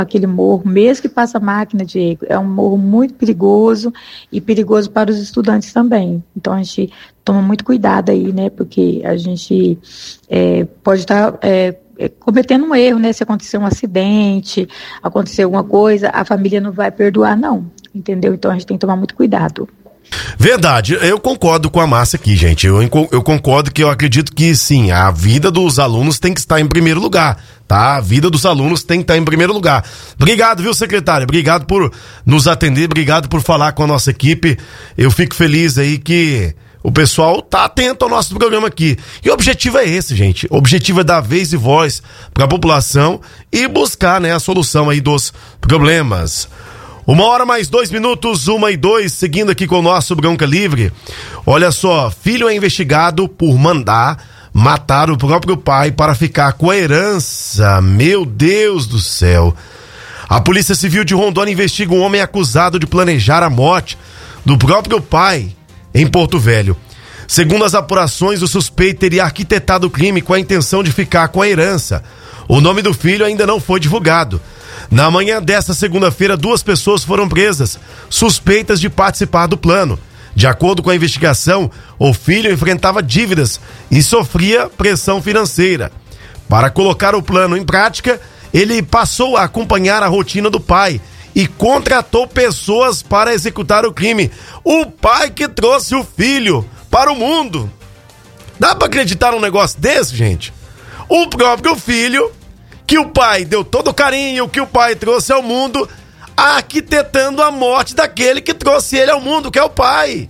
aquele morro, mesmo que passa máquina, Diego, é um morro muito perigoso e perigoso para os estudantes também. Então a gente toma muito cuidado aí, né, porque a gente pode estar cometendo um erro, né, se acontecer um acidente, acontecer alguma coisa, a família não vai perdoar não, entendeu? Então a gente tem que tomar muito cuidado. Verdade, eu concordo com a Márcia aqui, gente. Eu concordo que eu acredito que sim, a vida dos alunos tem que estar em primeiro lugar, tá? A vida dos alunos tem que estar em primeiro lugar. Obrigado, viu, secretária? Obrigado por nos atender, obrigado por falar com a nossa equipe. Eu fico feliz aí que o pessoal tá atento ao nosso programa aqui. E o objetivo é esse, gente. O objetivo é dar vez e voz para a população e buscar, né, a solução aí dos problemas. 1h mais 2 minutos, 1h02, seguindo aqui com o nosso Bronca Livre. Olha só, filho é investigado por mandar matar o próprio pai para ficar com a herança. Meu Deus do céu. A Polícia Civil de Rondônia investiga um homem acusado de planejar a morte do próprio pai em Porto Velho. Segundo as apurações, o suspeito teria arquitetado o crime com a intenção de ficar com a herança. O nome do filho ainda não foi divulgado. Na manhã desta segunda-feira, 2 pessoas foram presas, suspeitas de participar do plano. De acordo com a investigação, o filho enfrentava dívidas e sofria pressão financeira. Para colocar o plano em prática, ele passou a acompanhar a rotina do pai e contratou pessoas para executar o crime. O pai que trouxe o filho para o mundo. Dá para acreditar num negócio desse, gente? O próprio filho, que o pai deu todo o carinho, que o pai trouxe ao mundo, arquitetando a morte daquele que trouxe ele ao mundo, que é o pai.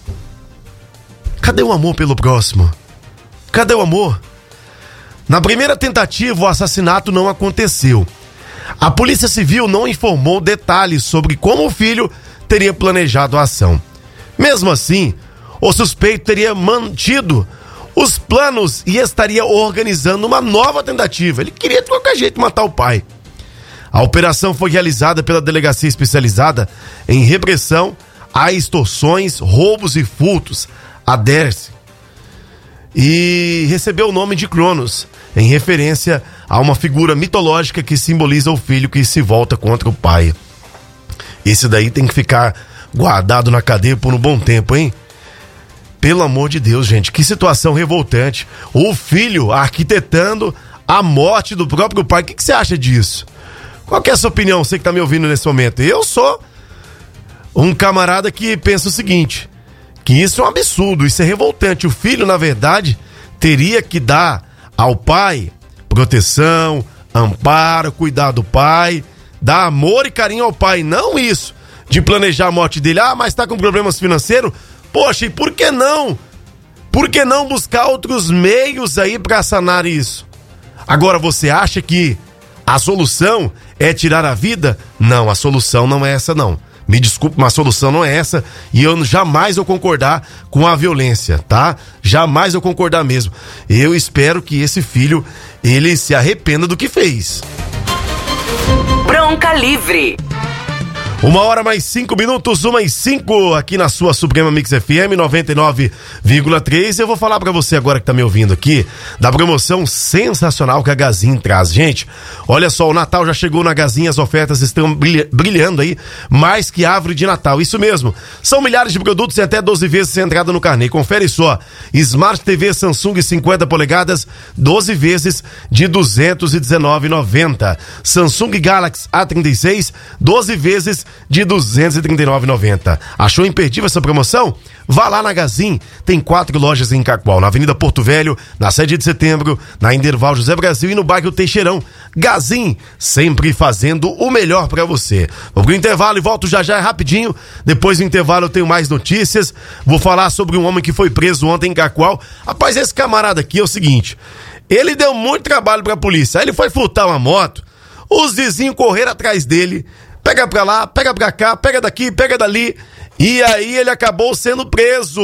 Cadê o amor pelo próximo? Cadê o amor? Na primeira tentativa, o assassinato não aconteceu. A Polícia Civil não informou detalhes sobre como o filho teria planejado a ação. Mesmo assim, o suspeito teria mantido os planos e estaria organizando uma nova tentativa. Ele queria de qualquer jeito matar o pai. A operação foi realizada pela Delegacia Especializada em Repressão a Extorsões, Roubos e Furtos, a DERSE, e recebeu o nome de Cronos, em referência a uma figura mitológica que simboliza o filho que se volta contra o pai. Esse daí tem que ficar guardado na cadeia por um bom tempo, hein? Pelo amor de Deus, gente, que situação revoltante. O filho arquitetando a morte do próprio pai. O que você acha disso? Qual que é a sua opinião, você que tá me ouvindo nesse momento? Eu sou um camarada que pensa o seguinte, que isso é um absurdo, isso é revoltante. O filho, na verdade, teria que dar ao pai proteção, amparo, cuidar do pai, dar amor e carinho ao pai. Não isso de planejar a morte dele. Ah, mas tá com problemas financeiros? Poxa, e por que não? Por que não buscar outros meios aí pra sanar isso? Agora, você acha que a solução é tirar a vida? Não, a solução não é essa, não. Me desculpe, mas a solução não é essa. E eu jamais vou concordar com a violência, tá? Jamais eu concordar mesmo. Eu espero que esse filho, ele se arrependa do que fez. Bronca Livre. 1h mais 5 minutos, 1h05 aqui na sua Suprema Mix FM 99,3. Eu vou falar pra você agora que tá me ouvindo aqui da promoção sensacional que a Gazin traz. Gente, olha só, o Natal já chegou na Gazin, as ofertas estão brilhando aí, mais que árvore de Natal. Isso mesmo, são milhares de produtos e até 12 vezes sem entrada no carnê. Confere só, Smart TV Samsung 50 polegadas, 12 vezes de R$ 219,90. Samsung Galaxy A36, 12 vezes de R$ 239,90. Achou imperdível essa promoção? Vá lá na Gazin, tem 4 lojas em Cacoal, na Avenida Porto Velho, na 7 de setembro, na Inderval José Brasil e no bairro Teixeirão. Gazin, sempre fazendo o melhor pra você. Vou pro intervalo e volto já rapidinho. Depois do intervalo eu tenho mais notícias. Vou falar sobre um homem que foi preso ontem em Cacoal. Rapaz, esse camarada aqui é o seguinte, ele deu muito trabalho pra polícia. Aí ele foi furtar uma moto, os vizinhos correram atrás dele, pega pra lá, pega pra cá, pega daqui, pega dali. E aí ele acabou sendo preso.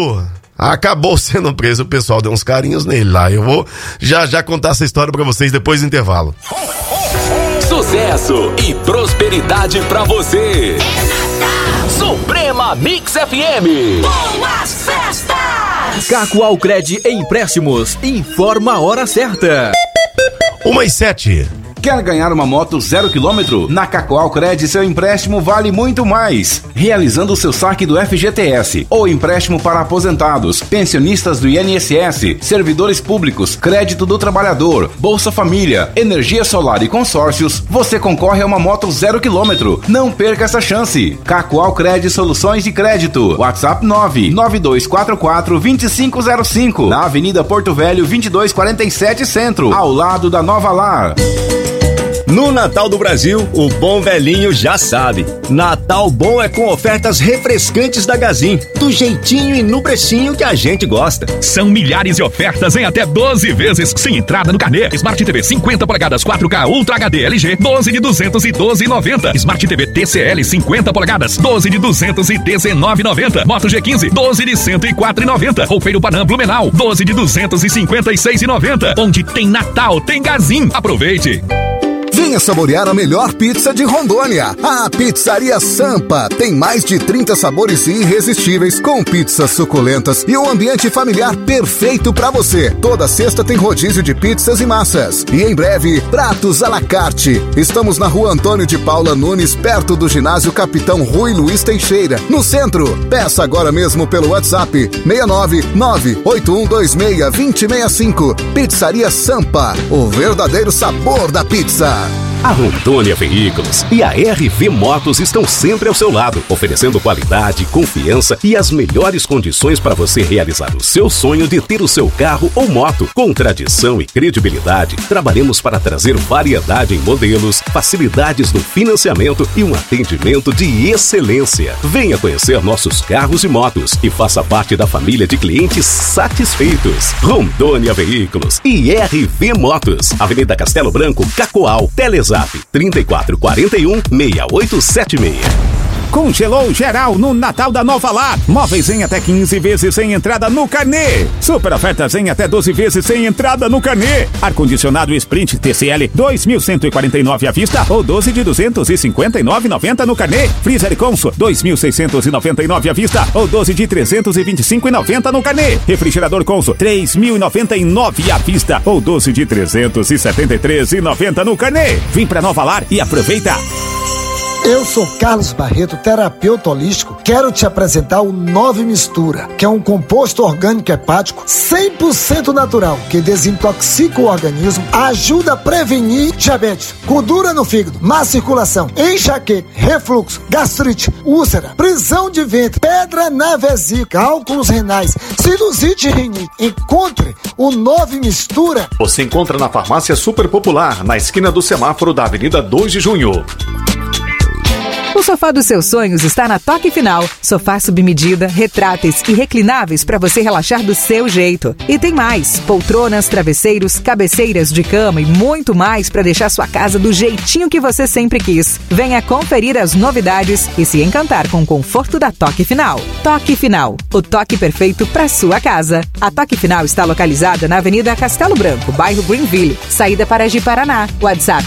O pessoal deu uns carinhos nele lá. Eu vou já contar essa história pra vocês depois do intervalo. Sucesso e prosperidade pra você. Suprema Mix FM. Boas festas! Cacoal Cred Empréstimos informa a hora certa. 1h07. Quer ganhar uma moto 0 km? Na Cacoal Cred, seu empréstimo vale muito mais. Realizando o seu saque do FGTS ou empréstimo para aposentados, pensionistas do INSS, servidores públicos, crédito do trabalhador, Bolsa Família, energia solar e consórcios, você concorre a uma moto 0 km. Não perca essa chance. Cacoal Cred Soluções de Crédito. WhatsApp 99244-2505. Na Avenida Porto Velho 2247 Centro, ao lado da Nova Lar. No Natal do Brasil, o bom velhinho já sabe. Natal bom é com ofertas refrescantes da Gazin, do jeitinho e no precinho que a gente gosta. São milhares de ofertas em até 12 vezes, sem entrada no carnê. Smart TV 50 polegadas 4K Ultra HD LG, 12 de 212,90. Smart TV TCL 50 polegadas, 12 de 219,90. Moto G15, 12 de 104,90. Roupeiro Panam Blumenau, 12 de 256,90. Onde tem Natal, tem Gazin. Aproveite! Venha saborear a melhor pizza de Rondônia. A Pizzaria Sampa tem mais de 30 sabores irresistíveis, com pizzas suculentas e um ambiente familiar perfeito para você. Toda sexta tem rodízio de pizzas e massas. E em breve, pratos à la carte. Estamos na Rua Antônio de Paula Nunes, perto do ginásio Capitão Rui Luiz Teixeira, no centro. Peça agora mesmo pelo WhatsApp 699-8126-2065. Pizzaria Sampa, o verdadeiro sabor da pizza. A Rondônia Veículos e a RV Motos estão sempre ao seu lado, oferecendo qualidade, confiança e as melhores condições para você realizar o seu sonho de ter o seu carro ou moto. Com tradição e credibilidade, trabalhamos para trazer variedade em modelos, facilidades no financiamento e um atendimento de excelência. Venha conhecer nossos carros e motos e faça parte da família de clientes satisfeitos. Rondônia Veículos e RV Motos, Avenida Castelo Branco, Cacoal, Telezap 3441-6876. Congelou geral no Natal da Nova Lar. Móveis em até 15 vezes sem entrada no carnê. Super ofertas em até 12 vezes sem entrada no carnê. Ar-condicionado Sprint TCL 2.149 à vista ou 12 de 259,90 no carnê. Freezer Consul 2.699 à vista ou 12 de 325,90 no carnê. Refrigerador Consul 3.099 à vista ou 12 de 373,90 no carnê. Vem pra Nova Lar e aproveita. Eu sou Carlos Barreto, terapeuta holístico. Quero te apresentar o Nove Mistura, que é um composto orgânico hepático 100% natural, que desintoxica o organismo, ajuda a prevenir diabetes, gordura no fígado, má circulação, enxaqueca, refluxo, gastrite, úlcera, prisão de ventre, pedra na vesícula, cálculos renais, sinusite e rinite. Encontre o Nove Mistura. Você encontra na Farmácia Super Popular, na esquina do semáforo da Avenida 2 de Junho. O sofá dos seus sonhos está na Toque Final. Sofá sob medida, retráteis e reclináveis para você relaxar do seu jeito. E tem mais: poltronas, travesseiros, cabeceiras de cama e muito mais para deixar sua casa do jeitinho que você sempre quis. Venha conferir as novidades e se encantar com o conforto da Toque Final. Toque Final, o toque perfeito para sua casa. A Toque Final está localizada na Avenida Castelo Branco, bairro Greenville, saída para Ji-Paraná. WhatsApp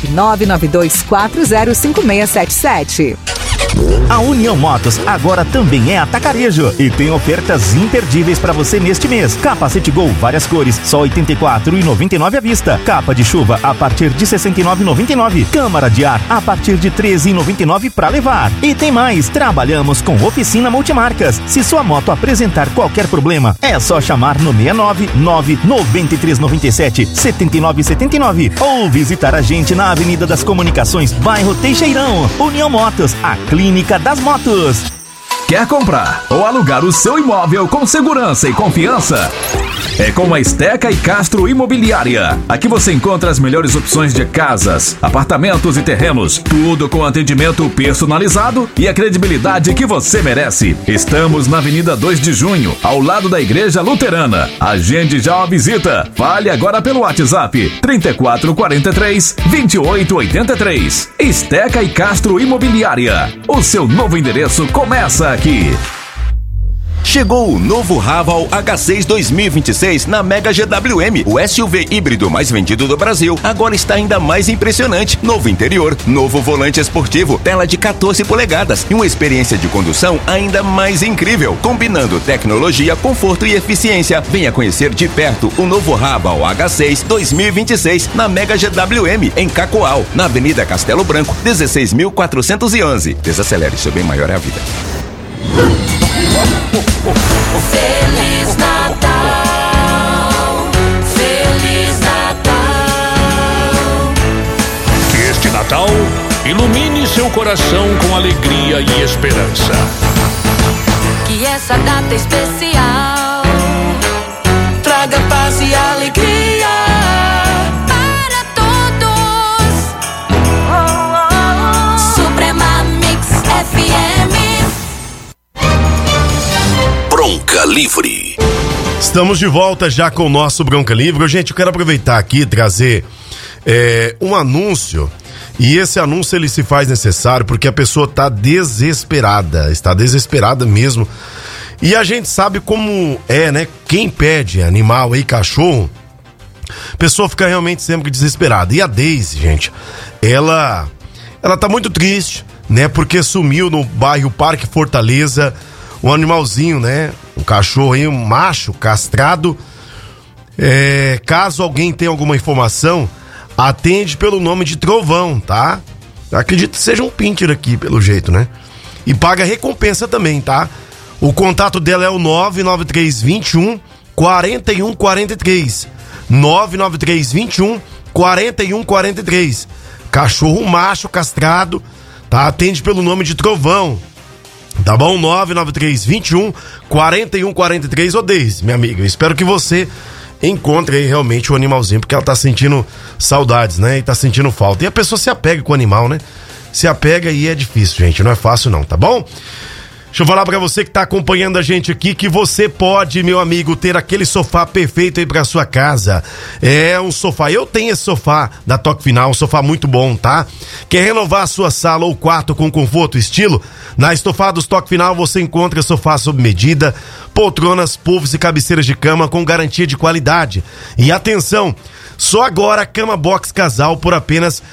992405677. A União Motos agora também é atacarejo e tem ofertas imperdíveis para você neste mês. Capacete Gol, várias cores, só R$ 84,99 à vista. Capa de chuva a partir de R$ 69,99. Câmara de ar a partir de R$ 13,99 para levar. E tem mais, trabalhamos com oficina multimarcas. Se sua moto apresentar qualquer problema, é só chamar no 699-9397-7979 ou visitar a gente na Avenida das Comunicações, bairro Teixeirão. União Motos, a Clínica das Motos. Quer comprar ou alugar o seu imóvel com segurança e confiança? É com a Esteca e Castro Imobiliária. Aqui você encontra as melhores opções de casas, apartamentos e terrenos. Tudo com atendimento personalizado e a credibilidade que você merece. Estamos na Avenida 2 de Junho, ao lado da Igreja Luterana. Agende já uma visita. Fale agora pelo WhatsApp 3443-2883. Esteca e Castro Imobiliária. O seu novo endereço começa aqui. Chegou o novo Raval H6 2026 na Mega GWM. O SUV híbrido mais vendido do Brasil agora está ainda mais impressionante. Novo interior, novo volante esportivo, tela de 14 polegadas e uma experiência de condução ainda mais incrível, combinando tecnologia, conforto e eficiência. Venha conhecer de perto o novo Raval H6 2026 na Mega GWM, em Cacoal, na Avenida Castelo Branco, 16.411. Desacelere, seu bem maior é a vida. Feliz Natal, Feliz Natal. Que este Natal ilumine seu coração com alegria e esperança. Que essa data especial traga paz e alegria para todos. Suprema Mix FM. Bronca Livre. Estamos de volta já com o nosso Bronca Livre. Gente, eu quero aproveitar aqui e trazer um anúncio. E esse anúncio ele se faz necessário porque a pessoa está desesperada mesmo. E a gente sabe como é, né? Quem pede animal aí, cachorro, a pessoa fica realmente sempre desesperada. E a Deise, gente, ela tá muito triste, né? Porque sumiu no bairro Parque Fortaleza um animalzinho, né? Um cachorro aí, um macho castrado. Caso alguém tenha alguma informação, atende pelo nome de Trovão, tá? Acredito que seja um pincher aqui, pelo jeito, né? E paga recompensa também, tá? O contato dela é o 99321 4143. 99321 4143. Cachorro macho castrado, tá? Atende pelo nome de Trovão. Tá bom? 99321 4143. Ô Deise, minha amiga, eu espero que você encontre aí realmente o animalzinho, porque ela tá sentindo saudades, né? E tá sentindo falta. E a pessoa se apega com o animal, né? Se apega e é difícil, gente. Não é fácil não, tá bom? Deixa eu falar pra você que tá acompanhando a gente aqui que você pode, meu amigo, ter aquele sofá perfeito aí pra sua casa. É um sofá, eu tenho esse sofá da Toque Final, um sofá muito bom, tá? Quer renovar a sua sala ou quarto com conforto e estilo? Na Estofados Toque Final você encontra sofá sob medida, poltronas, puffs e cabeceiras de cama com garantia de qualidade. E atenção, só agora cama box casal por apenas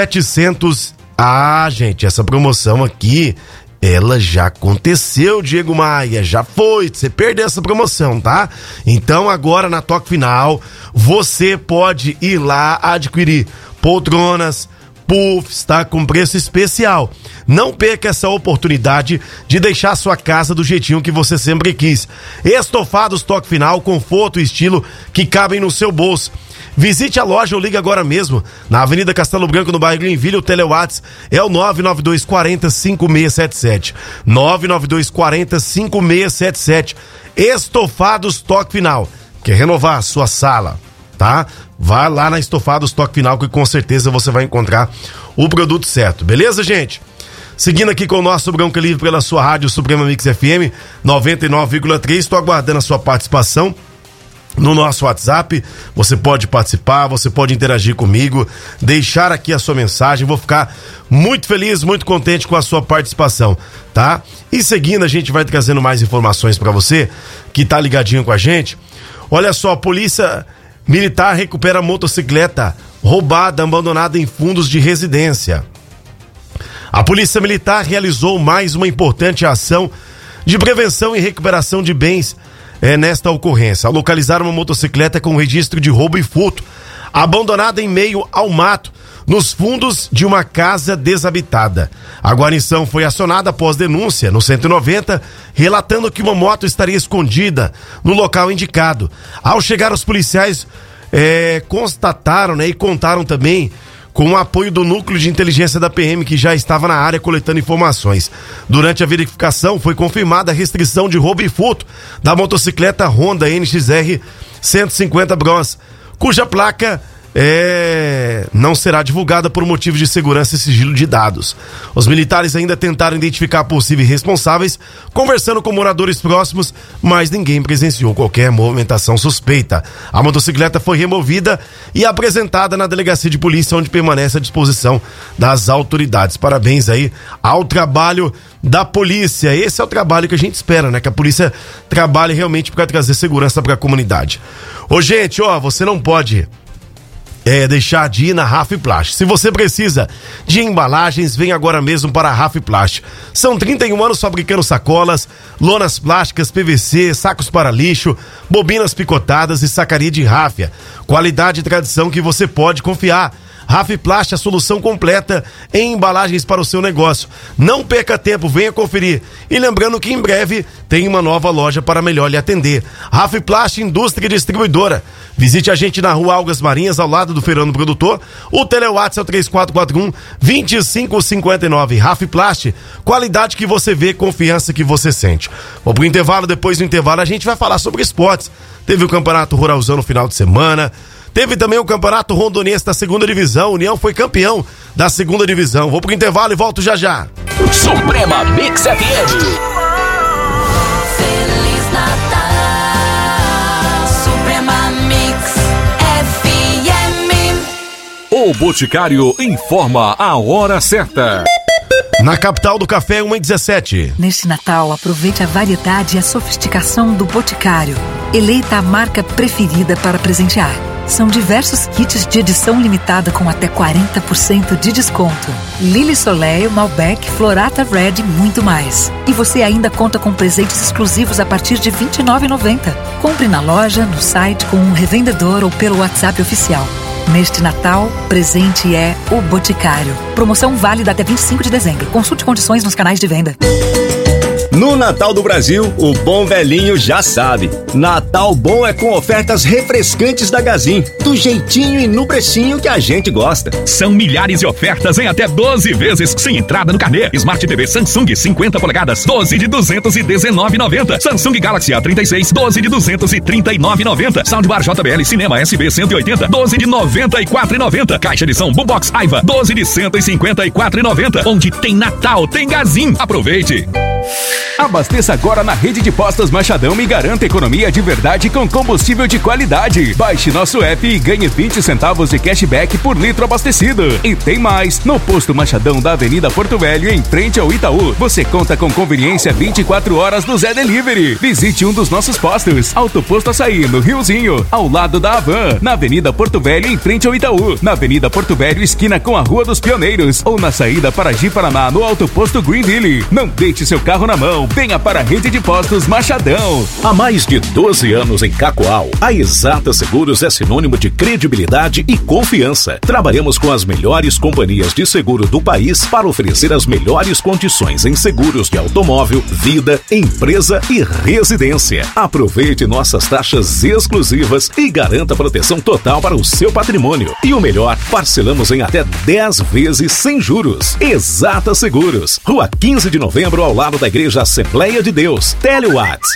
700. Ah, gente, essa promoção aqui, ela já aconteceu, Diego Maia, já foi, você perdeu essa promoção, tá? Então agora na Toque Final, você pode ir lá adquirir poltronas, puffs, tá? Com preço especial. Não perca essa oportunidade de deixar sua casa do jeitinho que você sempre quis. Estofados Toque Final, conforto e estilo que cabem no seu bolso. Visite a loja ou ligue agora mesmo na Avenida Castelo Branco, no bairro Greenville. O telewatts é o 992 40 5677. 992 40 5677. Estofados Toque Final. Quer renovar a sua sala, tá? Vá lá na Estofados Toque Final que com certeza você vai encontrar o produto certo. Beleza, gente? Seguindo aqui com o nosso Bronca Livre pela sua rádio Suprema Mix FM 99,3. Estou aguardando a sua participação no nosso WhatsApp. Você pode participar, você pode interagir comigo, deixar aqui a sua mensagem. Vou ficar muito feliz, muito contente com a sua participação, tá? E seguindo, a gente vai trazendo mais informações para você que tá ligadinho com a gente. Olha só, a Polícia Militar recupera motocicleta roubada, abandonada em fundos de residência. A Polícia Militar realizou mais uma importante ação de prevenção e recuperação de bens nesta ocorrência. Ao localizar uma motocicleta com registro de roubo e furto, abandonada em meio ao mato, nos fundos de uma casa desabitada. A guarnição foi acionada após denúncia no 190, relatando que uma moto estaria escondida no local indicado. Ao chegar, os policiais constataram, né, e contaram também com o apoio do núcleo de inteligência da PM, que já estava na área coletando informações. Durante a verificação, foi confirmada a restrição de roubo e furto da motocicleta Honda NXR 150 Bros, cuja placa não será divulgada por motivo de segurança e sigilo de dados. Os militares ainda tentaram identificar possíveis responsáveis, conversando com moradores próximos, mas ninguém presenciou qualquer movimentação suspeita. A motocicleta foi removida e apresentada na delegacia de polícia, onde permanece à disposição das autoridades. Parabéns aí ao trabalho da polícia. Esse é o trabalho que a gente espera, né? Que a polícia trabalhe realmente para trazer segurança para a comunidade. Ô, gente, você não pode deixar de ir na Rafplast. Se você precisa de embalagens, vem agora mesmo para a Rafplast. São 31 anos fabricando sacolas, lonas plásticas, PVC, sacos para lixo, bobinas picotadas e sacaria de ráfia. Qualidade e tradição que você pode confiar. Rafplast, a solução completa em embalagens para o seu negócio. Não perca tempo, venha conferir. E lembrando que em breve tem uma nova loja para melhor lhe atender. Rafplast Indústria Distribuidora. Visite a gente na Rua Algas Marinhas, ao lado do Feirão do Produtor. O telewatts é o 3441-2559. Rafplast, qualidade que você vê, confiança que você sente. Vamos pro intervalo, depois do intervalo a gente vai falar sobre esportes. Teve o Campeonato Ruralzão no final de semana. Teve também o Campeonato Rondonense da segunda divisão. O União foi campeão da segunda divisão. Vou pro intervalo e volto já já. Suprema Mix FM. Feliz Natal, Suprema Mix FM. O Boticário informa a hora certa. Na capital do café, 1h17. Neste Natal, aproveite a variedade e a sofisticação do Boticário. Eleita a marca preferida para presentear. São diversos kits de edição limitada com até 40% de desconto. Lily Soleil, Malbec, Florata Red e muito mais. E você ainda conta com presentes exclusivos a partir de R$ 29,90. Compre na loja, no site, com um revendedor ou pelo WhatsApp oficial. Neste Natal, presente é o Boticário. Promoção válida até 25 de dezembro. Consulte condições nos canais de venda. No Natal do Brasil, o bom velhinho já sabe. Natal bom é com ofertas refrescantes da Gazin, do jeitinho e no precinho que a gente gosta. São milhares de ofertas em até 12 vezes sem entrada no carnê. Smart TV Samsung 50 polegadas, 12 de 219,90. Samsung Galaxy A36, 12 de 239,90. Soundbar JBL Cinema SB 180, 12 de 94,90. Caixa de som Boombox Aiva, 12 de 154,90. Onde tem Natal, tem Gazin. Aproveite! Abasteça agora na rede de postos Machadão e garanta economia de verdade com combustível de qualidade. Baixe nosso app e ganhe 20 centavos de cashback por litro abastecido. E tem mais! No posto Machadão da Avenida Porto Velho, em frente ao Itaú, você conta com conveniência 24 horas do Zé Delivery. Visite um dos nossos postos. Autoposto Açaí, no Riozinho, ao lado da Havan. Na Avenida Porto Velho, em frente ao Itaú. Na Avenida Porto Velho, esquina com a Rua dos Pioneiros. Ou na saída para Ji-Paraná, no Autoposto Greenville. Não deixe seu carro na mão. Venha para a rede de postos Machadão. Há mais de 12 anos em Cacoal, a Exata Seguros é sinônimo de credibilidade e confiança. Trabalhamos com as melhores companhias de seguro do país para oferecer as melhores condições em seguros de automóvel, vida, empresa e residência. Aproveite nossas taxas exclusivas e garanta proteção total para o seu patrimônio. E o melhor, parcelamos em até 10 vezes sem juros. Exata Seguros, Rua 15 de Novembro, ao lado da Igreja Assembleia de Deus. Telewatts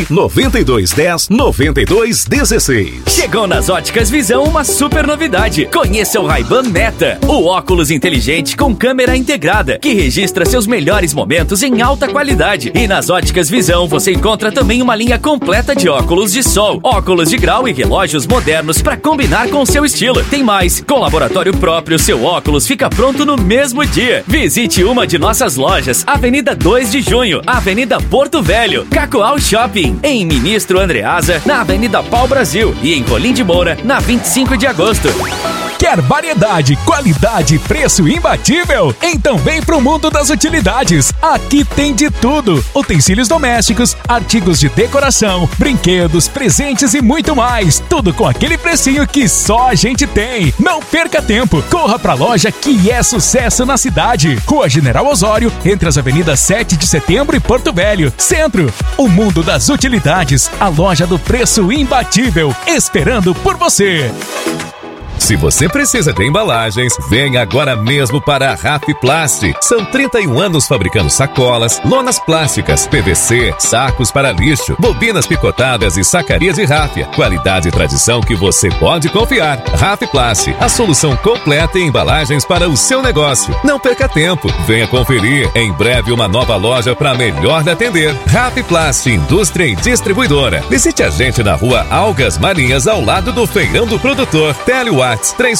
99210-9216. Chegou nas Óticas Visão uma super novidade. Conheça o Ray-Ban Meta, o óculos inteligente com câmera integrada, que registra seus melhores momentos em alta qualidade. E nas Óticas Visão você encontra também uma linha completa de óculos de sol, óculos de grau e relógios modernos para combinar com seu estilo. Tem mais, com laboratório próprio, seu óculos fica pronto no mesmo dia. Visite uma de nossas lojas, Avenida 2 de Junho, Avenida Porto Velho, Cacoal Shopping, em Ministro Andreasa, na Avenida Pau Brasil e em Colim de Moura, na 25 de agosto. Quer variedade, qualidade e preço imbatível? Então vem pro mundo das utilidades. Aqui tem de tudo: utensílios domésticos, artigos de decoração, brinquedos, presentes e muito mais. Tudo com aquele precinho que só a gente tem. Não perca tempo, corra pra loja que é sucesso na cidade. Rua General Osório, entre as avenidas 7 de Setembro e Porto Velho. Centro, o mundo das utilidades, a loja do preço imbatível, esperando por você. Se você precisa de embalagens, venha agora mesmo para a Rafplast. São 31 anos fabricando sacolas, lonas plásticas, PVC, sacos para lixo, bobinas picotadas e sacarias de ráfia. Qualidade e tradição que você pode confiar. Rafplast, a solução completa em embalagens para o seu negócio. Não perca tempo, venha conferir. Em breve uma nova loja para melhor lhe atender. Rafplast, indústria e distribuidora. Visite a gente na rua Algas Marinhas, ao lado do Feirão do Produtor. Telewatts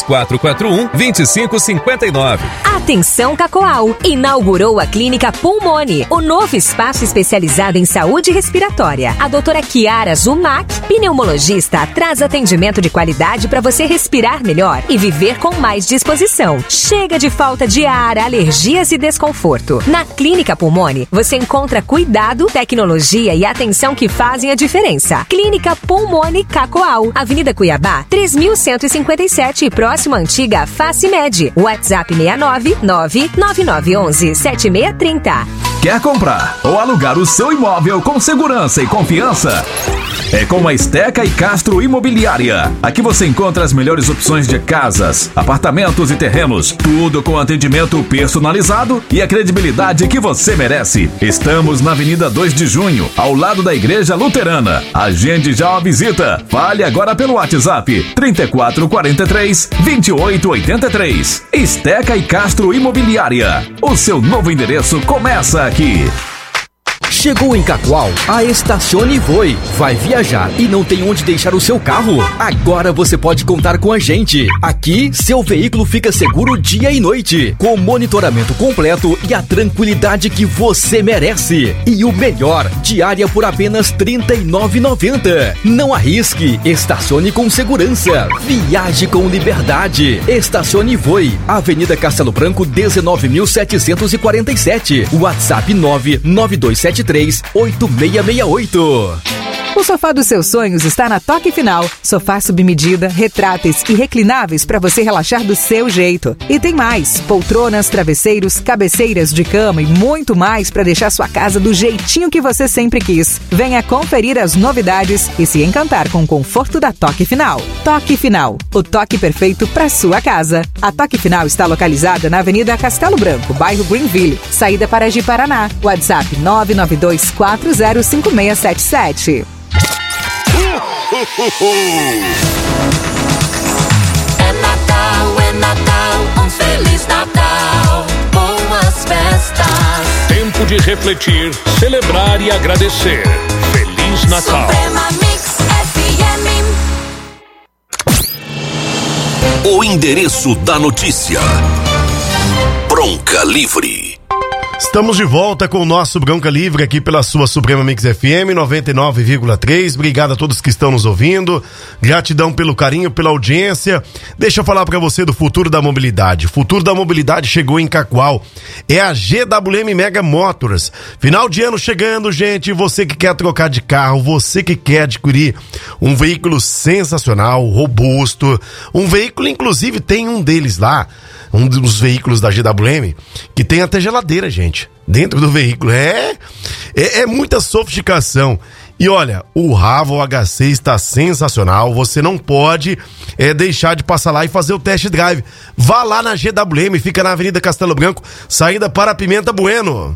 3441-2559. Atenção Cacoal! Inaugurou a Clínica Pulmone, o novo espaço especializado em saúde respiratória. A doutora Kiara Zumac, pneumologista, traz atendimento de qualidade para você respirar melhor e viver com mais disposição. Chega de falta de ar, alergias e desconforto. Na Clínica Pulmone, você encontra cuidado, tecnologia e atenção que fazem a diferença. Clínica Pulmone Cacoal, Avenida Cuiabá, 3157, próximo à antiga Facimed. WhatsApp 699-9911-7630. Quer comprar ou alugar o seu imóvel com segurança e confiança? É com a Esteca e Castro Imobiliária. Aqui você encontra as melhores opções de casas, apartamentos e terrenos. Tudo com atendimento personalizado e a credibilidade que você merece. Estamos na Avenida 2 de Junho, ao lado da Igreja Luterana. Agende já uma visita. Fale agora pelo WhatsApp 3443-2883. Esteca e Castro Imobiliária. O seu novo endereço começa aqui. Chegou em Cacoal, a Estacione Voe. Vai viajar e não tem onde deixar o seu carro? Agora você pode contar com a gente. Aqui, seu veículo fica seguro dia e noite, com monitoramento completo e a tranquilidade que você merece. E o melhor, diária por apenas R$ 39,90. Não arrisque, estacione com segurança. Viaje com liberdade. Estacione Voe, Avenida Castelo Branco 19.747. WhatsApp 99273 8668. O sofá dos seus sonhos está na Toque Final. Sofá submedida, retráteis e reclináveis para você relaxar do seu jeito. E tem mais: poltronas, travesseiros, cabeceiras de cama e muito mais para deixar sua casa do jeitinho que você sempre quis. Venha conferir as novidades e se encantar com o conforto da Toque Final. Toque Final, o toque perfeito para sua casa. A Toque Final está localizada na Avenida Castelo Branco, bairro Greenville, saída para Ji-Paraná. WhatsApp 992405677. É Natal, Feliz Natal, boas festas. Tempo de refletir, celebrar e agradecer. Feliz Natal. Suprema Mix FM. O endereço da notícia. Bronca Livre. Estamos de volta com o nosso Bronca Livre aqui pela sua Suprema Mix FM 99,3. Obrigado a todos que estão nos ouvindo. Gratidão pelo carinho, pela audiência. Deixa eu falar pra você do futuro da mobilidade. O futuro da mobilidade chegou em Cacoal. É a GWM Mega Motors. Final de ano chegando, gente. Você que quer trocar de carro, você que quer adquirir um veículo sensacional, robusto. Um veículo, inclusive, tem um deles lá, um dos veículos da GWM, que tem até geladeira, gente, dentro do veículo. É muita sofisticação. E olha, o Raval HC está sensacional. Você não pode deixar de passar lá e fazer o test drive. Vá lá na GWM, fica na Avenida Castelo Branco, saída para Pimenta Bueno.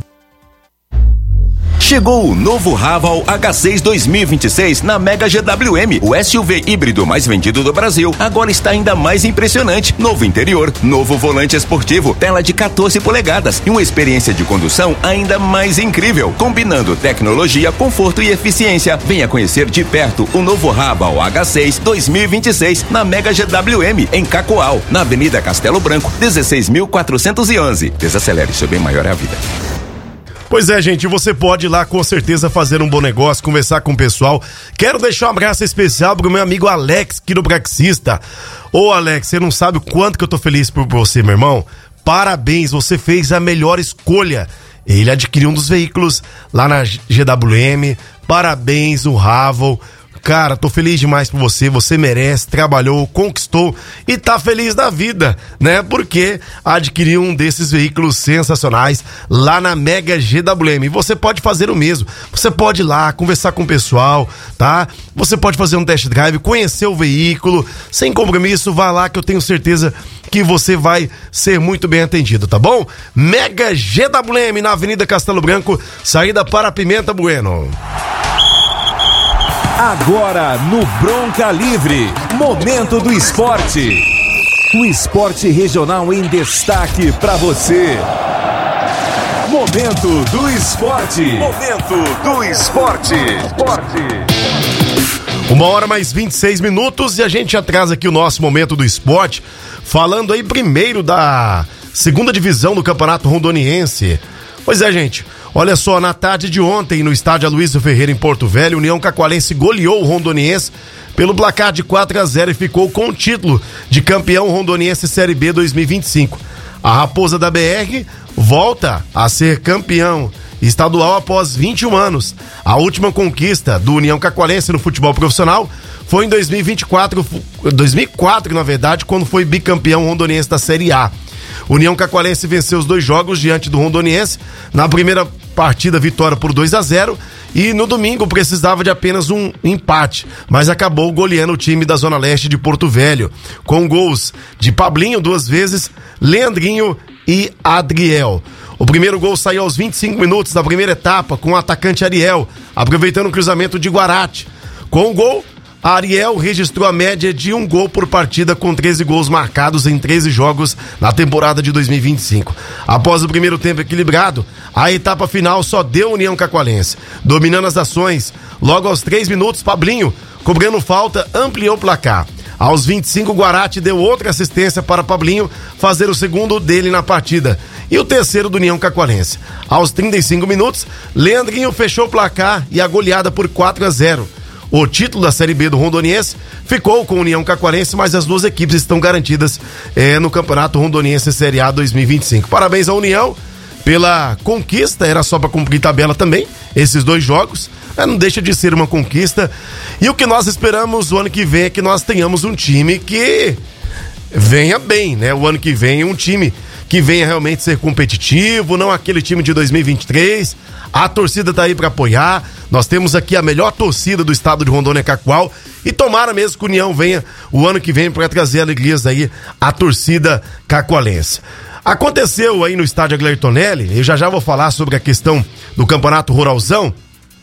Chegou o novo Raval H6 2026 na Mega GWM. O SUV híbrido mais vendido do Brasil agora está ainda mais impressionante. Novo interior, novo volante esportivo, tela de 14 polegadas e uma experiência de condução ainda mais incrível, combinando tecnologia, conforto e eficiência. Venha conhecer de perto o novo Raval H6 2026 na Mega GWM, em Cacoal, na Avenida Castelo Branco, 16.411. Desacelere, seu bem maior é a vida. Pois é, gente, você pode ir lá com certeza fazer um bom negócio, conversar com o pessoal. Quero deixar um abraço especial pro meu amigo Alex, quiropraxista. Ô Alex, você não sabe o quanto que eu tô feliz por você, meu irmão. Parabéns, você fez a melhor escolha. Ele adquiriu um dos veículos lá na GWM. Parabéns, o Raval. Cara, tô feliz demais por você, você merece, trabalhou, conquistou e tá feliz da vida, né? Porque adquiriu um desses veículos sensacionais lá na Mega GWM. E você pode fazer o mesmo, você pode ir lá, conversar com o pessoal, tá? Você pode fazer um test drive, conhecer o veículo, sem compromisso, vá lá que eu tenho certeza que você vai ser muito bem atendido, tá bom? Mega GWM na Avenida Castelo Branco, saída para Pimenta Bueno. Agora no Bronca Livre, momento do esporte. O esporte regional em destaque para você. Momento do esporte. Momento do esporte. 1h mais 26 minutos e a gente atrasa aqui o nosso momento do esporte, falando aí primeiro da segunda divisão do Campeonato Rondoniense. Pois é, gente, olha só, na tarde de ontem no estádio Aloysio Ferreira em Porto Velho, União Cacoalense goleou o Rondoniense pelo placar de 4-0 e ficou com o título de campeão rondoniense Série B 2025. A Raposa da BR volta a ser campeão estadual após 21 anos. A última conquista do União Cacoalense no futebol profissional foi em 2004, na verdade, quando foi bicampeão rondoniense da Série A. União Cacoalense venceu os 2 jogos diante do Rondoniense. Na primeira partida, vitória por 2-0, e no domingo precisava de apenas um empate, mas acabou goleando o time da Zona Leste de Porto Velho, com gols de Pablinho 2 vezes, Leandrinho e Adriel. O primeiro gol saiu aos 25 minutos da primeira etapa com o atacante Ariel, aproveitando o cruzamento de Guarati. Com o gol, Ariel registrou a média de 1 gol por partida, com 13 gols marcados em 13 jogos na temporada de 2025. Após o primeiro tempo equilibrado, a etapa final só deu União Cacoalense, dominando as ações. Logo aos 3 minutos, Pablinho, cobrando falta, ampliou o placar. Aos 25, Guarati deu outra assistência para Pablinho fazer o segundo dele na partida e o terceiro do União Cacoalense. Aos 35 minutos, Leandrinho fechou o placar e a goleada por 4-0. O título da Série B do Rondoniense ficou com a União Cacoalense, mas as duas equipes estão garantidas no Campeonato Rondoniense Série A 2025. Parabéns à União pela conquista, era só para cumprir tabela também, esses 2 jogos, não deixa de ser uma conquista. E o que nós esperamos o ano que vem é que nós tenhamos um time que venha bem, né? O ano que vem um time que venha realmente ser competitivo, não aquele time de 2023. A torcida tá aí para apoiar. Nós temos aqui a melhor torcida do estado de Rondônia, Cacoal, e tomara mesmo que o União venha o ano que vem para trazer alegrias aí à torcida cacoalense. Aconteceu aí no estádio Aglairtonelli, eu já vou falar sobre a questão do Campeonato Ruralzão,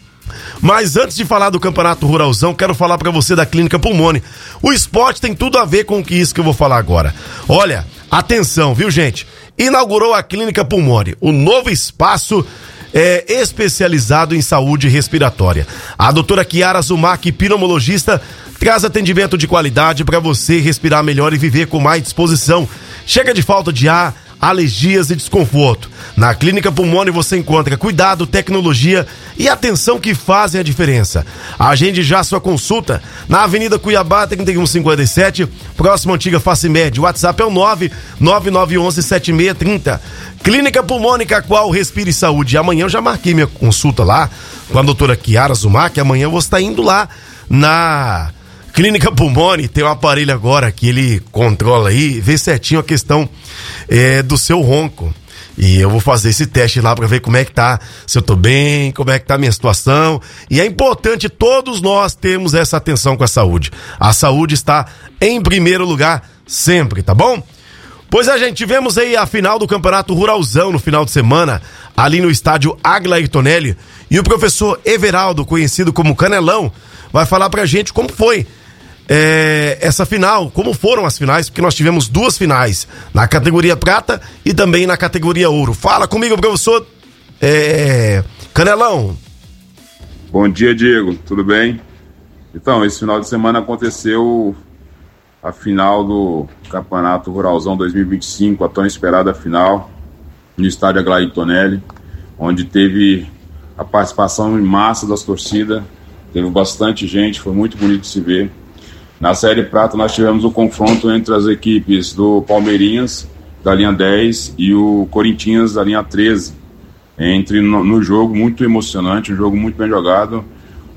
mas antes de falar do Campeonato Ruralzão, quero falar para você da Clínica Pulmone. O esporte tem tudo a ver com isso que eu vou falar agora. Olha, atenção, viu, gente? Inaugurou a Clínica Pulmone, o novo espaço especializado em saúde respiratória. A doutora Kiara Zumac, pneumologista, traz atendimento de qualidade para você respirar melhor e viver com mais disposição. Chega de falta de ar, alergias e desconforto. Na Clínica Pulmone você encontra cuidado, tecnologia e atenção que fazem a diferença. Agende já sua consulta na Avenida Cuiabá, 3157, próximo à antiga Facimed. O WhatsApp é o 99911-7630. Clínica Pulmone Cacoal, respire saúde. Amanhã eu já marquei minha consulta lá com a doutora Kiara Zumac. Amanhã eu vou estar indo lá na Clínica Pulmone. Tem um aparelho agora que ele controla aí, vê certinho a questão do seu ronco. E eu vou fazer esse teste lá pra ver como é que tá, se eu tô bem, como é que tá a minha situação. E é importante todos nós termos essa atenção com a saúde. A saúde está em primeiro lugar sempre, tá bom? Pois é, gente, tivemos aí a final do Campeonato Ruralzão no final de semana, ali no estádio Aglairtonelli. E o professor Everaldo, conhecido como Canelão, vai falar pra gente como foi essa final, como foram as finais, porque nós tivemos 2 finais, na categoria prata e também na categoria ouro. Fala comigo, professor Canelão. Bom dia, Diego, tudo bem? Então, esse final de semana aconteceu a final do Campeonato Ruralzão 2025, a tão esperada final, no estádio Aglairtonelli, onde teve a participação em massa das torcidas, teve bastante gente, foi muito bonito de se ver. Na Série Prata nós tivemos o confronto entre as equipes do Palmeirinhas, da linha 10, e o Corinthians, da linha 13. No jogo muito emocionante, um jogo muito bem jogado,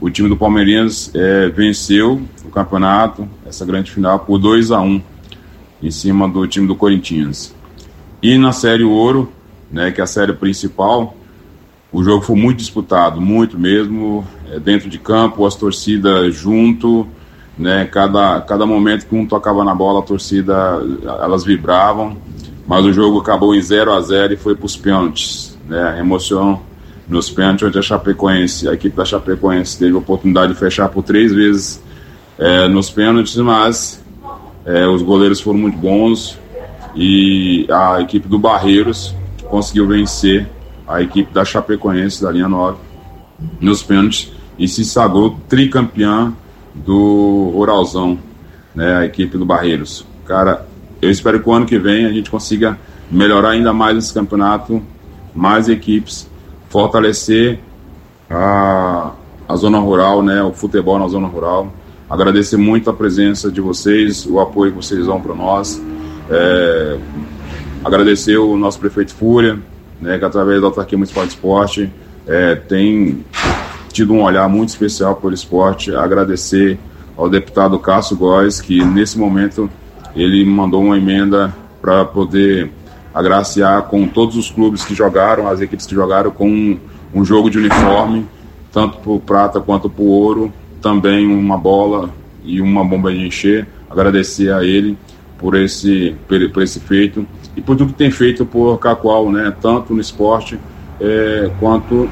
o time do Palmeirense venceu o campeonato, essa grande final, por 2-1 em cima do time do Corinthians. E na Série Ouro, né, que é a série principal, o jogo foi muito disputado, muito mesmo, dentro de campo, as torcidas junto, né, cada momento que um tocava na bola, a torcida, elas vibravam, mas o jogo acabou em 0-0 e foi para os pênaltis, né, a emoção nos pênaltis, onde a equipe da Chapecoense teve a oportunidade de fechar por 3 vezes nos pênaltis, mas os goleiros foram muito bons e a equipe do Barreiros conseguiu vencer a equipe da Chapecoense, da linha 9, nos pênaltis, e se sagrou tricampeã do Ruralzão, né, a equipe do Barreiros. Cara, eu espero que o ano que vem a gente consiga melhorar ainda mais esse campeonato, mais equipes, fortalecer a zona rural, né, o futebol na zona rural. Agradecer muito a presença de vocês, o apoio que vocês dão para nós. Agradecer o nosso prefeito Fúria, né, que através da Autarquia Municipal de Esporte tem tido um olhar muito especial pelo esporte. Agradecer ao deputado Cássio Góes, que nesse momento ele mandou uma emenda para poder agraciar com todos os clubes que jogaram, as equipes que jogaram, com um jogo de uniforme, tanto para o prata quanto para o ouro, também uma bola e uma bomba de encher. Agradecer a ele por esse feito e por tudo que tem feito por Cacoal, né, tanto no esporte quanto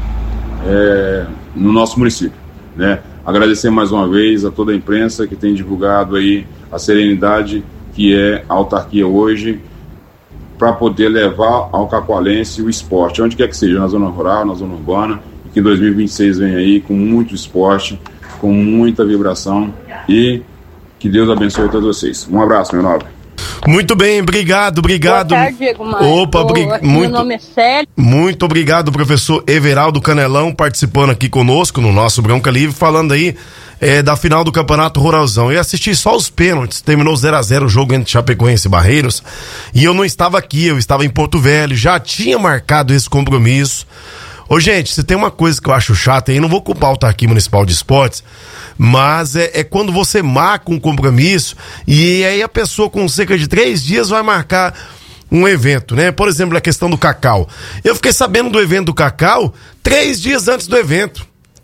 no nosso município, né. Agradecer mais uma vez a toda a imprensa que tem divulgado aí a serenidade que é a autarquia hoje, para poder levar ao cacoalense o esporte, onde quer que seja, na zona rural, na zona urbana, e que 2026 vem aí com muito esporte, com muita vibração, e que Deus abençoe todos vocês. Um abraço, meu nobre. Muito bem, obrigado. Boa tarde, Diego Maia. Opa, meu nome é Célio. Muito obrigado, professor Everaldo Canelão, participando aqui conosco no nosso Bronca Livre, falando aí da final do Campeonato Ruralzão. Eu assisti só os pênaltis, terminou 0-0 o jogo entre Chapecoense e Barreiros, e eu não estava aqui, eu estava em Porto Velho, já tinha marcado esse compromisso. Ô, gente, se tem uma coisa que eu acho chata aí, não vou culpar o Autarquia Municipal de Esportes, mas é quando você marca um compromisso e aí a pessoa com cerca de 3 dias vai marcar um evento, né? Por exemplo, a questão do Cacau. Eu fiquei sabendo do evento do Cacau 3 dias antes do evento.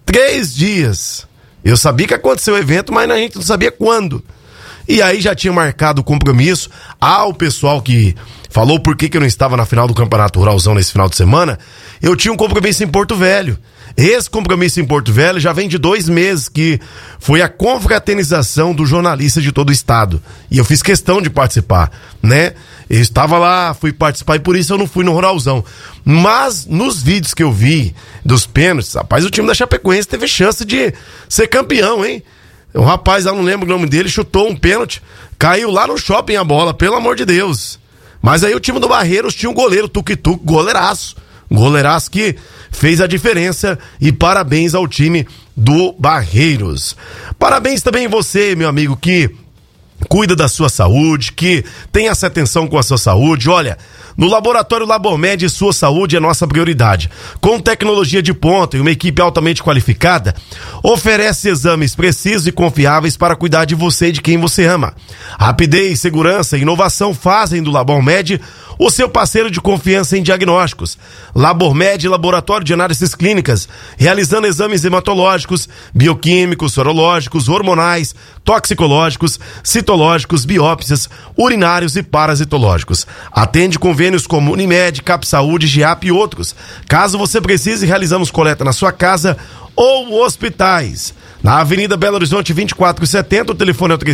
3 dias. Eu sabia que aconteceu o evento, mas a gente não sabia quando. E aí já tinha marcado o compromisso. O pessoal que falou por que eu não estava na final do Campeonato Ruralzão nesse final de semana, eu tinha um compromisso em Porto Velho. Esse compromisso em Porto Velho já vem de 2 meses, que foi a confraternização dos jornalistas de todo o estado. E eu fiz questão de participar, né? Eu estava lá, fui participar e por isso eu não fui no Ruralzão. Mas nos vídeos que eu vi dos pênaltis, rapaz, o time da Chapecoense teve chance de ser campeão, hein? O rapaz, eu não lembro o nome dele, chutou um pênalti, caiu lá no shopping a bola, pelo amor de Deus. Mas aí o time do Barreiros tinha um goleiro, Tuk-Tuk, goleiraço que fez a diferença, e parabéns ao time do Barreiros. Parabéns também você, meu amigo, que cuida da sua saúde, que tem essa atenção com a sua saúde. Olha, no Laboratório Labormed, sua saúde é nossa prioridade. Com tecnologia de ponta e uma equipe altamente qualificada, oferece exames precisos e confiáveis para cuidar de você e de quem você ama. Rapidez, segurança e inovação fazem do Labormed o seu parceiro de confiança em diagnósticos. Labormed, laboratório de análises clínicas, realizando exames hematológicos, bioquímicos, sorológicos, hormonais, toxicológicos, citológicos, biópsias, urinários e parasitológicos. Atende convênios como Unimed, Cap Saúde, GIAP e outros. Caso você precise, realizamos coleta na sua casa ou hospitais. Na Avenida Belo Horizonte 2470, o telefone é o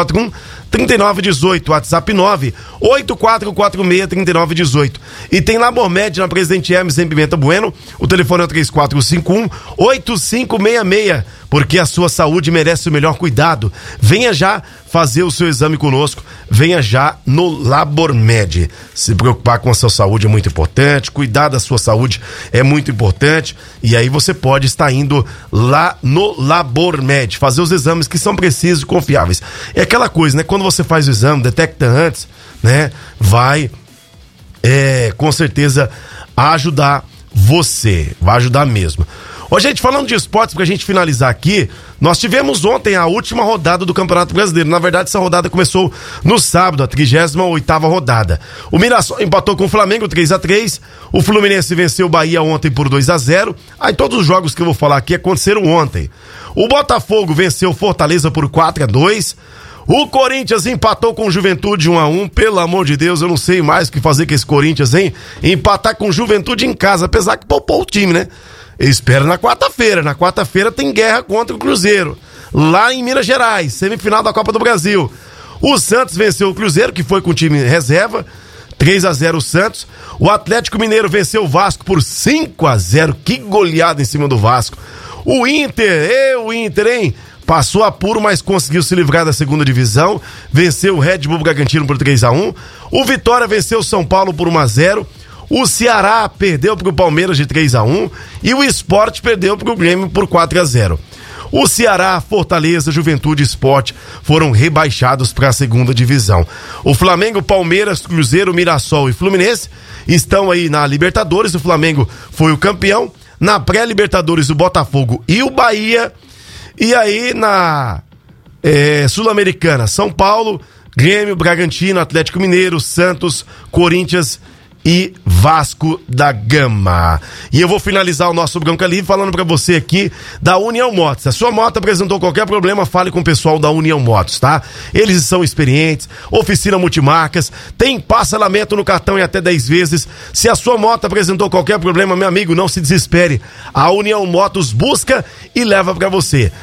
3441-3918, WhatsApp 98446-3918. E tem Labormed na Presidente Hermes em Pimenta Bueno, o telefone é o 3451-8566, porque a sua saúde merece o melhor cuidado. Venha já fazer o seu exame conosco, venha já no Labormed. Se preocupar com a sua saúde é muito importante, cuidar da sua saúde é muito importante, e aí você pode estar indo lá no Labormed, fazer os exames que são precisos e confiáveis. É aquela coisa, né? Quando você faz o exame, detecta antes, né? Vai, com certeza, ajudar você, vai ajudar mesmo. Ô, gente, falando de esportes, pra gente finalizar aqui, nós tivemos ontem a última rodada do Campeonato Brasileiro. Na verdade, essa rodada começou no sábado, a 38ª rodada. O Mirassol empatou com o Flamengo 3-3. O Fluminense venceu o Bahia ontem por 2-0. Aí todos os jogos que eu vou falar aqui aconteceram ontem. O Botafogo venceu o Fortaleza por 4-2. O Corinthians empatou com o Juventude 1-1. Pelo amor de Deus, eu não sei mais o que fazer com esse Corinthians, hein? Empatar com o Juventude em casa, apesar que poupou o time, né? Eu espero na quarta-feira. Na quarta-feira tem guerra contra o Cruzeiro, lá em Minas Gerais, semifinal da Copa do Brasil. O Santos venceu o Cruzeiro, que foi com o time reserva, 3-0 o Santos. O Atlético Mineiro venceu o Vasco por 5-0. Que goleada em cima do Vasco. O Inter, hein? Passou apuro, mas conseguiu se livrar da segunda divisão. Venceu o Red Bull Bragantino por 3-1. O Vitória venceu o São Paulo por 1-0. O Ceará perdeu pro Palmeiras de 3-1. E o Sport perdeu pro Grêmio por 4-0. O Ceará, Fortaleza, Juventude e Sport foram rebaixados para a segunda divisão. O Flamengo, Palmeiras, Cruzeiro, Mirassol e Fluminense estão aí na Libertadores. O Flamengo foi o campeão. Na pré-Libertadores, o Botafogo e o Bahia. E aí na Sul-Americana, São Paulo, Grêmio, Bragantino, Atlético Mineiro, Santos, Corinthians e Vasco da Gama. E eu vou finalizar o nosso Bronca Livre falando pra você aqui da União Motos. Se a sua moto apresentou qualquer problema, fale com o pessoal da União Motos, tá? Eles são experientes, oficina multimarcas, tem parcelamento no cartão em até 10 vezes. Se a sua moto apresentou qualquer problema, meu amigo, não se desespere. A União Motos busca e leva pra você.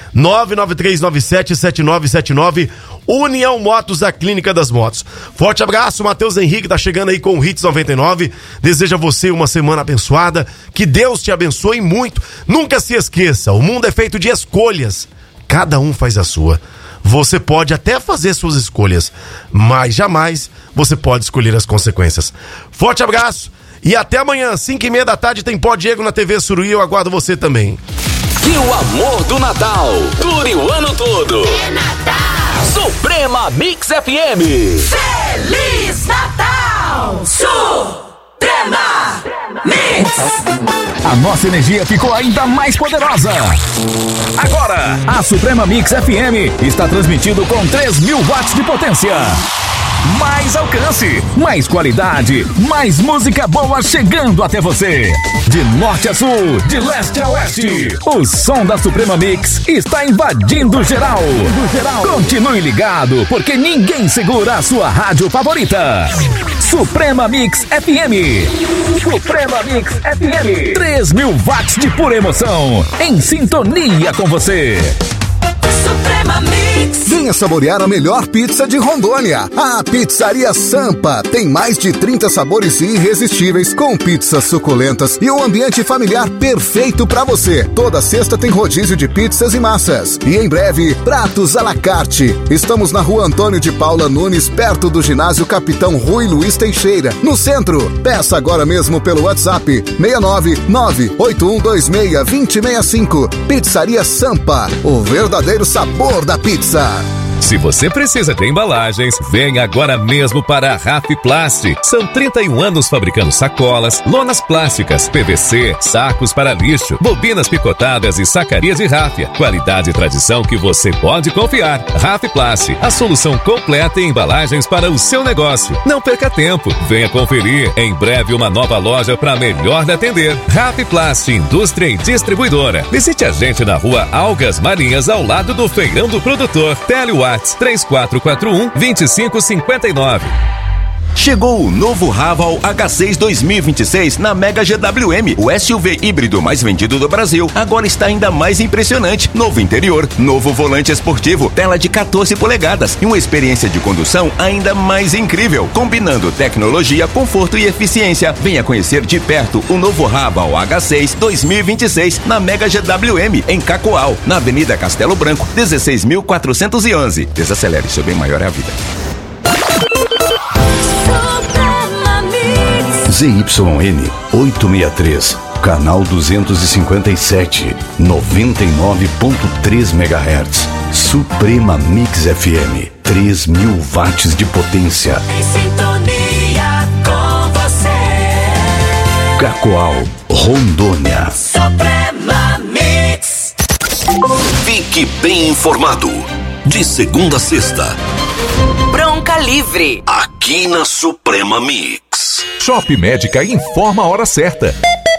993977979. União Motos, a Clínica das Motos. Forte abraço, Matheus Henrique tá chegando aí com o Hits 99. Deseja a você uma semana abençoada. Que Deus te abençoe muito. Nunca se esqueça, o mundo é feito de escolhas. Cada um faz a sua. Você pode até fazer suas escolhas, mas jamais você pode escolher as consequências. Forte abraço e até amanhã, 5:30 da tarde, tem Pó Diego na TV Suruí. Eu aguardo você também. Que o amor do Natal dure o ano todo. É Natal. Suprema Mix FM. Feliz Natal. Suprema Mix. A nossa energia ficou ainda mais poderosa. Agora, a Suprema Mix FM está transmitindo com 3.000 watts de potência. Mais alcance, mais qualidade, mais música boa chegando até você. De norte a sul, de leste a oeste, o som da Suprema Mix está invadindo geral. Continue ligado, porque ninguém segura a sua rádio favorita. Suprema Mix FM. Suprema Mix FM. 3.000 watts de pura emoção, em sintonia com você. Suprema Mix. Venha saborear a melhor pizza de Rondônia. A Pizzaria Sampa tem mais de 30 sabores irresistíveis, com pizzas suculentas e um ambiente familiar perfeito pra você. Toda sexta tem rodízio de pizzas e massas. E em breve, pratos à la carte. Estamos na Rua Antônio de Paula Nunes, perto do ginásio Capitão Rui Luiz Teixeira, no centro. Peça agora mesmo pelo WhatsApp 69981262065. Pizzaria Sampa, o verdadeiro sabor da pizza. Se você precisa de embalagens, venha agora mesmo para a Rafiplast. São 31 anos fabricando sacolas, lonas plásticas, PVC, sacos para lixo, bobinas picotadas e sacarias de ráfia. Qualidade e tradição que você pode confiar. Rafiplast, a solução completa em embalagens para o seu negócio. Não perca tempo, venha conferir. Em breve uma nova loja para melhor lhe atender. Rafiplast, indústria e distribuidora. Visite a gente na Rua Algas Marinhas, ao lado do Feirão do Produtor. Telewatts 3441-2559. Chegou o novo Raval H6 2026 na Mega GWM. O SUV híbrido mais vendido do Brasil agora está ainda mais impressionante. Novo interior, novo volante esportivo, tela de 14 polegadas e uma experiência de condução ainda mais incrível, combinando tecnologia, conforto e eficiência. Venha conhecer de perto o novo Raval H6 2026 na Mega GWM, em Cacoal, na Avenida Castelo Branco, 16.411. Desacelere, seu bem maior é a vida. ZYN 863, canal 257, 99.3 MHz. Suprema Mix FM, 3.000 watts de potência. Em sintonia com você. Cacoal, Rondônia. Suprema Mix. Fique bem informado. De segunda a sexta. Bronca Livre. Aqui na Suprema Mix. Shop Médica informa a hora certa.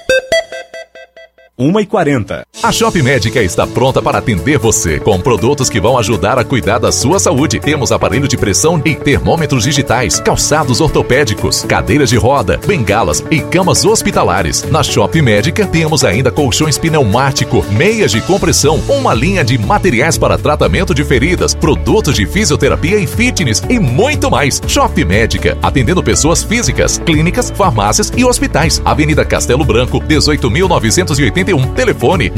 1h40. A Shop Médica está pronta para atender você com produtos que vão ajudar a cuidar da sua saúde. Temos aparelho de pressão e termômetros digitais, calçados ortopédicos, cadeiras de roda, bengalas e camas hospitalares. Na Shop Médica temos ainda colchões pneumático, meias de compressão, uma linha de materiais para tratamento de feridas, produtos de fisioterapia e fitness e muito mais. Shop Médica, atendendo pessoas físicas, clínicas, farmácias e hospitais. Avenida Castelo Branco, 18.981. Telefone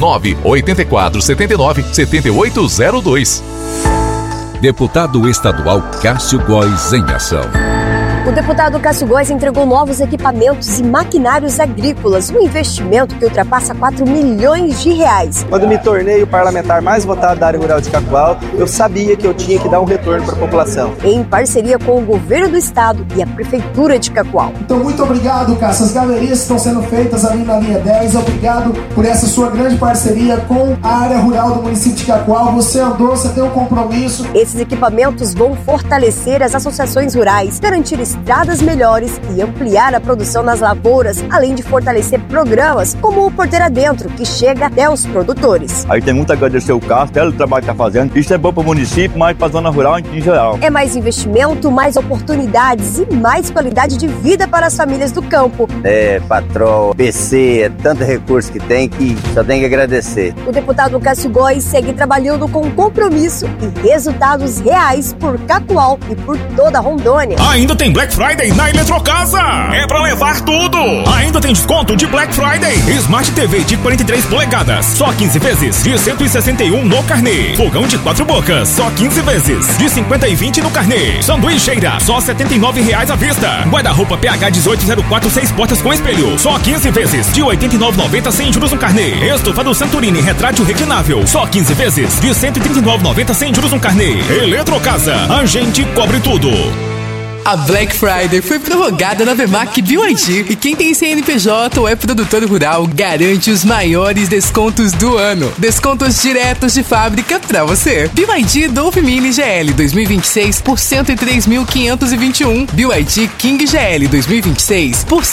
98479-7802. Deputado Estadual Cássio Góes em ação. O deputado Cássio Góes entregou novos equipamentos e maquinários agrícolas, um investimento que ultrapassa 4 milhões de reais. Quando me tornei o parlamentar mais votado da área rural de Cacoal, eu sabia que eu tinha que dar um retorno para a população. Em parceria com o governo do estado e a prefeitura de Cacoal. Então, muito obrigado, Cássio. As galerias estão sendo feitas ali na linha 10. Obrigado por essa sua grande parceria com a área rural do município de Cacoal. Você andou, você tem um compromisso. Esses equipamentos vão fortalecer as associações rurais, garantir estradas melhores e ampliar a produção nas lavouras, além de fortalecer programas como o Porteira Dentro, que chega até os produtores. Aí tem muito a agradecer o Cássio, pelo trabalho que está fazendo. Isso é bom para o município, mas para a zona rural em geral. É mais investimento, mais oportunidades e mais qualidade de vida para as famílias do campo. Patrol, PC, é tanto recurso que tem que só tem que agradecer. O deputado Cássio Góes segue trabalhando com compromisso e resultados reais por Cacoal e por toda Rondônia. Ainda tem Black Friday na Eletrocasa. É pra levar tudo. Ainda tem desconto de Black Friday. Smart TV de 43 polegadas, só 15 vezes de 161 no carnê. Fogão de 4 bocas, só 15 vezes de 50 e 20 no carnê. Sanduicheira, só R$ 79,00 à vista. Guarda-roupa PH 1804 6 portas com espelho, só 15 vezes de R$ 89,90 sem juros no carnê. Estofado Santorini retrátil reclinável, só 15 vezes de R$ 139,90 sem juros no carnê. Eletrocasa, a gente cobre tudo. A Black Friday foi prorrogada na Vemac BYD e quem tem CNPJ ou é produtor rural garante os maiores descontos do ano. Descontos diretos de fábrica pra você. BYD Dolph Mini GL 2026 por 103.521. BYD King GL 2026 por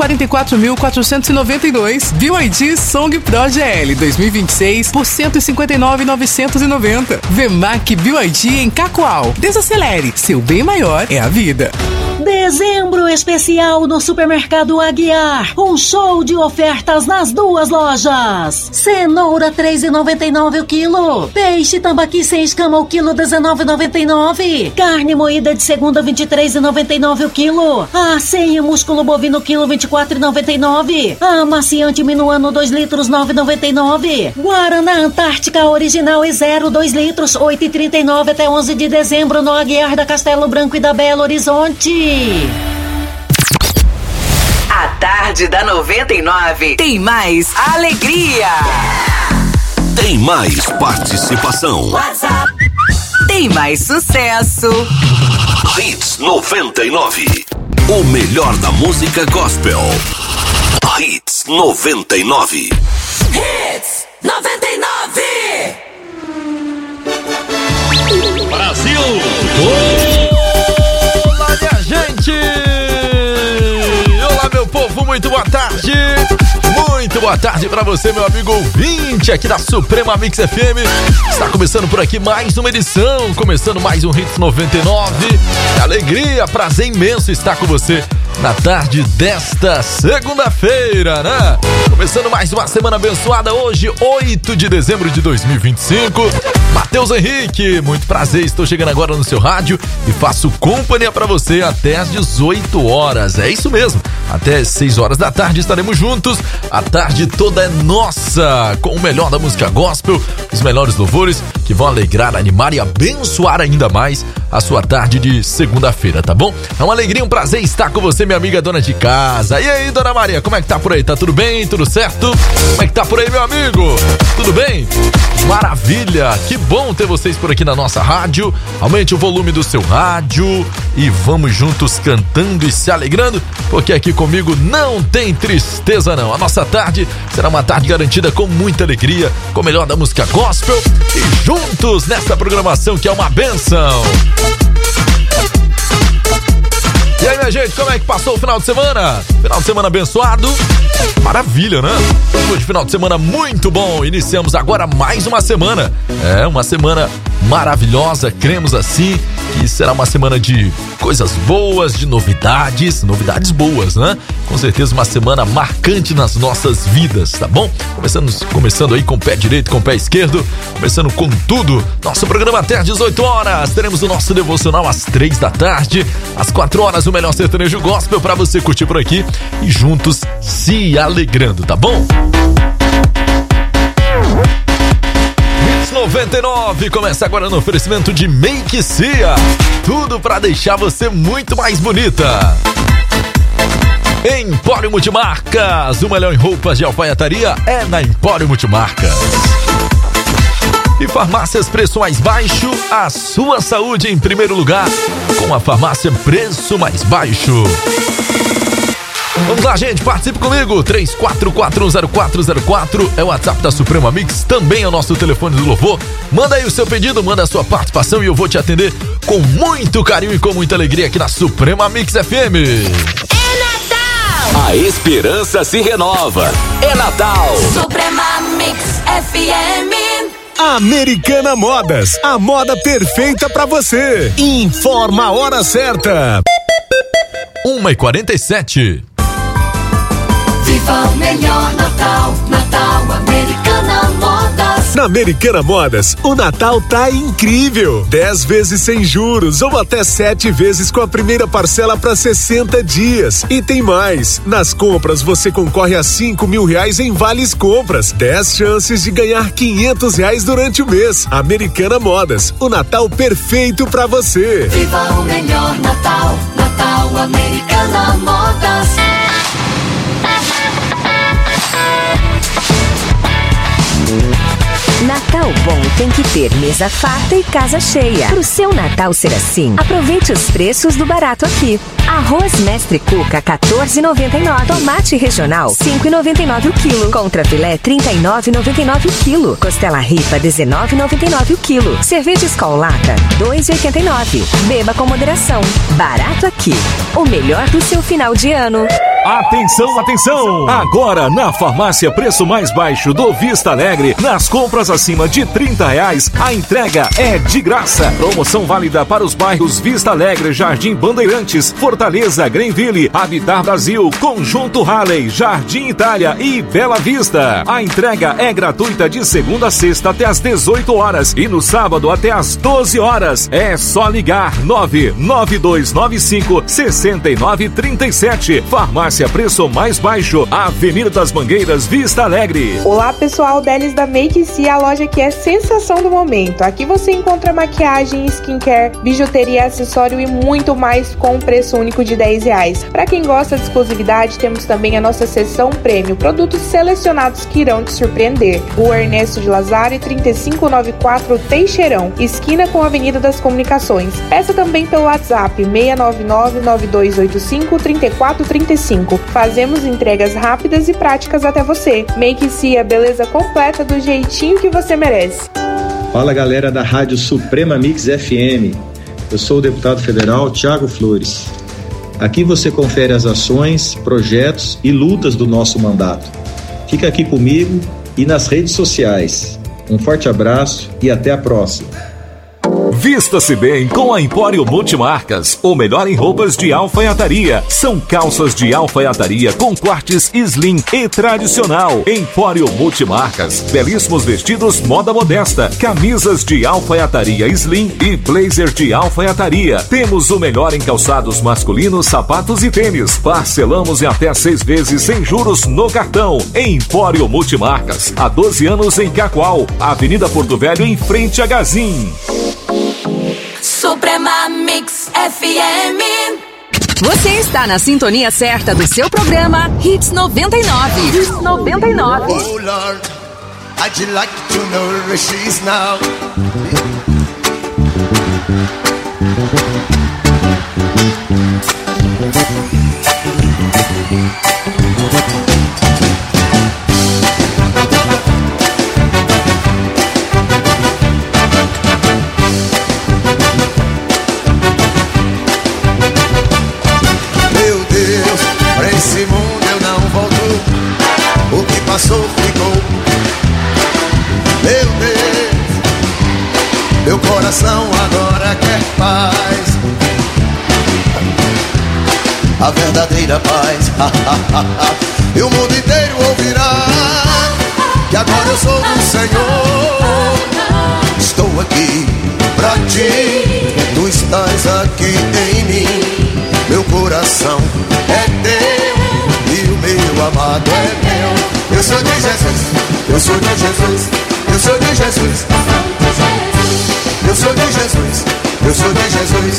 144.492. BYD Song Pro GL 2026 por 159.990. Vemac BYD em Cacoal. Desacelere, seu bem maior é a vida. Dezembro especial no Supermercado Aguiar. Um show de ofertas nas duas lojas. Cenoura R$ 3,99 o quilo. Peixe tambaqui sem escama o quilo R$ 19,99. Carne moída de segunda R$ 23,99 o quilo. A senha músculo bovino quilo R$ 24,99. Amaciante minuano 2 litros R$ 9,99. Guaraná Antártica original e 0 2 litros R$ 8,39 até 11 de dezembro no Aguiar da Castelo Branco e da Belo Horizonte. A tarde da 99 tem mais alegria. Tem mais participação. WhatsApp. Tem mais sucesso. Hits 99. O melhor da música gospel. Hits 99. Hits 99. Brasil. Gente! Olá, meu povo, muito boa tarde! Muito boa tarde pra você, meu amigo ouvinte aqui da Suprema Mix FM. Está começando por aqui mais uma edição, começando mais um Hits 99. Alegria, prazer imenso estar com você na tarde desta segunda-feira, né? Começando mais uma semana abençoada, hoje, 8 de dezembro de 2025. Matheus Henrique, muito prazer, estou chegando agora no seu rádio e faço companhia pra você até às 18 horas. É isso mesmo, até às 6 horas da tarde estaremos juntos. A tarde toda é nossa, com o melhor da música gospel, os melhores louvores que vão alegrar, animar e abençoar ainda mais a sua tarde de segunda-feira, tá bom? É uma alegria, um prazer estar com você, minha amiga dona de casa. E aí, dona Maria, como é que tá por aí? Tá tudo bem? Tudo certo? Como é que tá por aí, meu amigo? Tudo bem? Maravilha! Que bom ter vocês por aqui na nossa rádio. Aumente o volume do seu rádio e vamos juntos cantando e se alegrando, porque aqui comigo não tem tristeza não. A nossa tarde Será uma tarde garantida com muita alegria, com o melhor da música gospel e juntos nessa programação que é uma bênção. E aí, minha gente, como é que passou o final de semana? Final de semana abençoado? Maravilha, né? Foi de final de semana muito bom. Iniciamos agora mais uma semana. É, uma semana maravilhosa, cremos assim, que será uma semana de coisas boas, de novidades boas, né? Com certeza uma semana marcante nas nossas vidas, tá bom? Começando aí com o pé direito, com o pé esquerdo, começando com tudo. Nosso programa até às 18 horas, teremos o nosso devocional às 3 da tarde, às 4 horas o melhor sertanejo gospel pra você curtir por aqui e juntos se alegrando, tá bom? 99 começa agora no oferecimento de Make Cia. Tudo pra deixar você muito mais bonita. Empório Multimarcas, o melhor em roupas de alfaiataria é na Empório Multimarcas. E Farmácias Preço Mais Baixo, a sua saúde em primeiro lugar, com a farmácia Preço Mais Baixo. Vamos lá, gente, participe comigo, 34410404 é o WhatsApp da Suprema Mix, também é o nosso telefone do louvor. Manda aí o seu pedido, manda a sua participação e eu vou te atender com muito carinho e com muita alegria aqui na Suprema Mix FM. A esperança se renova. É Natal. Suprema Mix FM. Americana Modas, a moda perfeita pra você. Informa a hora certa. 1h47. Viva o melhor Natal, Natal Americana Modas. Na Americana Modas, o Natal tá incrível. 10 vezes sem juros ou até 7 vezes com a primeira parcela para 60 dias. E tem mais. Nas compras você concorre a R$5.000 em vales compras. 10 chances de ganhar R$500 durante o mês. Americana Modas, o Natal perfeito para você. Viva o melhor Natal, Natal Americana Modas. Natal bom tem que ter mesa farta e casa cheia. Pro seu Natal ser assim, aproveite os preços do barato aqui. Arroz Mestre Cuca, R$14,99. Tomate regional, R$5,99 o quilo. Contrafilé, R$39,99 o quilo. Costela ripa, R$19,99 o quilo. Cerveja Skol Lata, R$2,89. Beba com moderação. Barato aqui. O melhor do seu final de ano. Atenção, atenção! Agora na Farmácia Preço Mais Baixo do Vista Alegre, nas compras acima de R$30, a entrega é de graça. Promoção válida para os bairros Vista Alegre, Jardim Bandeirantes, Fortaleza, Greenville, Habitar Brasil, Conjunto Halley, Jardim Itália e Bela Vista. A entrega é gratuita de segunda a sexta até às 18 horas e no sábado até às 12 horas. É só ligar 99295-6937. Farmácia Preço Mais Baixo, Avenida das Mangueiras, Vista Alegre. Olá pessoal, Delis da Make Cia, a loja que é sensação do momento. Aqui você encontra maquiagem, skincare, bijuteria, acessório e muito mais com um preço único de R$10. Para quem gosta de exclusividade, temos também a nossa seção prêmio, produtos selecionados que irão te surpreender. Rua Ernesto de Lazari, 3594 Teixeirão, esquina com a Avenida das Comunicações. Peça também pelo WhatsApp 699-9285-3435. Fazemos entregas rápidas e práticas até você. Make Cia, beleza completa do jeitinho que você merece. Fala galera da Rádio Suprema Mix FM. Eu sou o deputado federal Thiago Flores. Aqui você confere as ações, projetos e lutas do nosso mandato. Fica aqui comigo e nas redes sociais. Um forte abraço e até a próxima. Vista-se bem com a Empório Multimarcas, o melhor em roupas de alfaiataria. São calças de alfaiataria com cortes slim e tradicional. Empório Multimarcas, belíssimos vestidos moda modesta, camisas de alfaiataria slim e blazer de alfaiataria. Temos o melhor em calçados masculinos, sapatos e tênis. Parcelamos em até 6 vezes sem juros no cartão. Empório Multimarcas, há 12 anos em Cacoal, Avenida Porto Velho, em frente a Gazin. Suprema Mix FM. Você está na sintonia certa do seu programa Hits 99. Hits 99. Oh Lord, I'd you like to know where she's now? verdadeira paz. E o mundo inteiro ouvirá que agora eu sou do Senhor. Estou aqui pra ti, tu estás aqui em mim. Meu coração é teu e o meu amado é meu. Eu sou de Jesus, eu sou de Jesus, eu sou de Jesus. Eu sou de Jesus, eu sou de Jesus.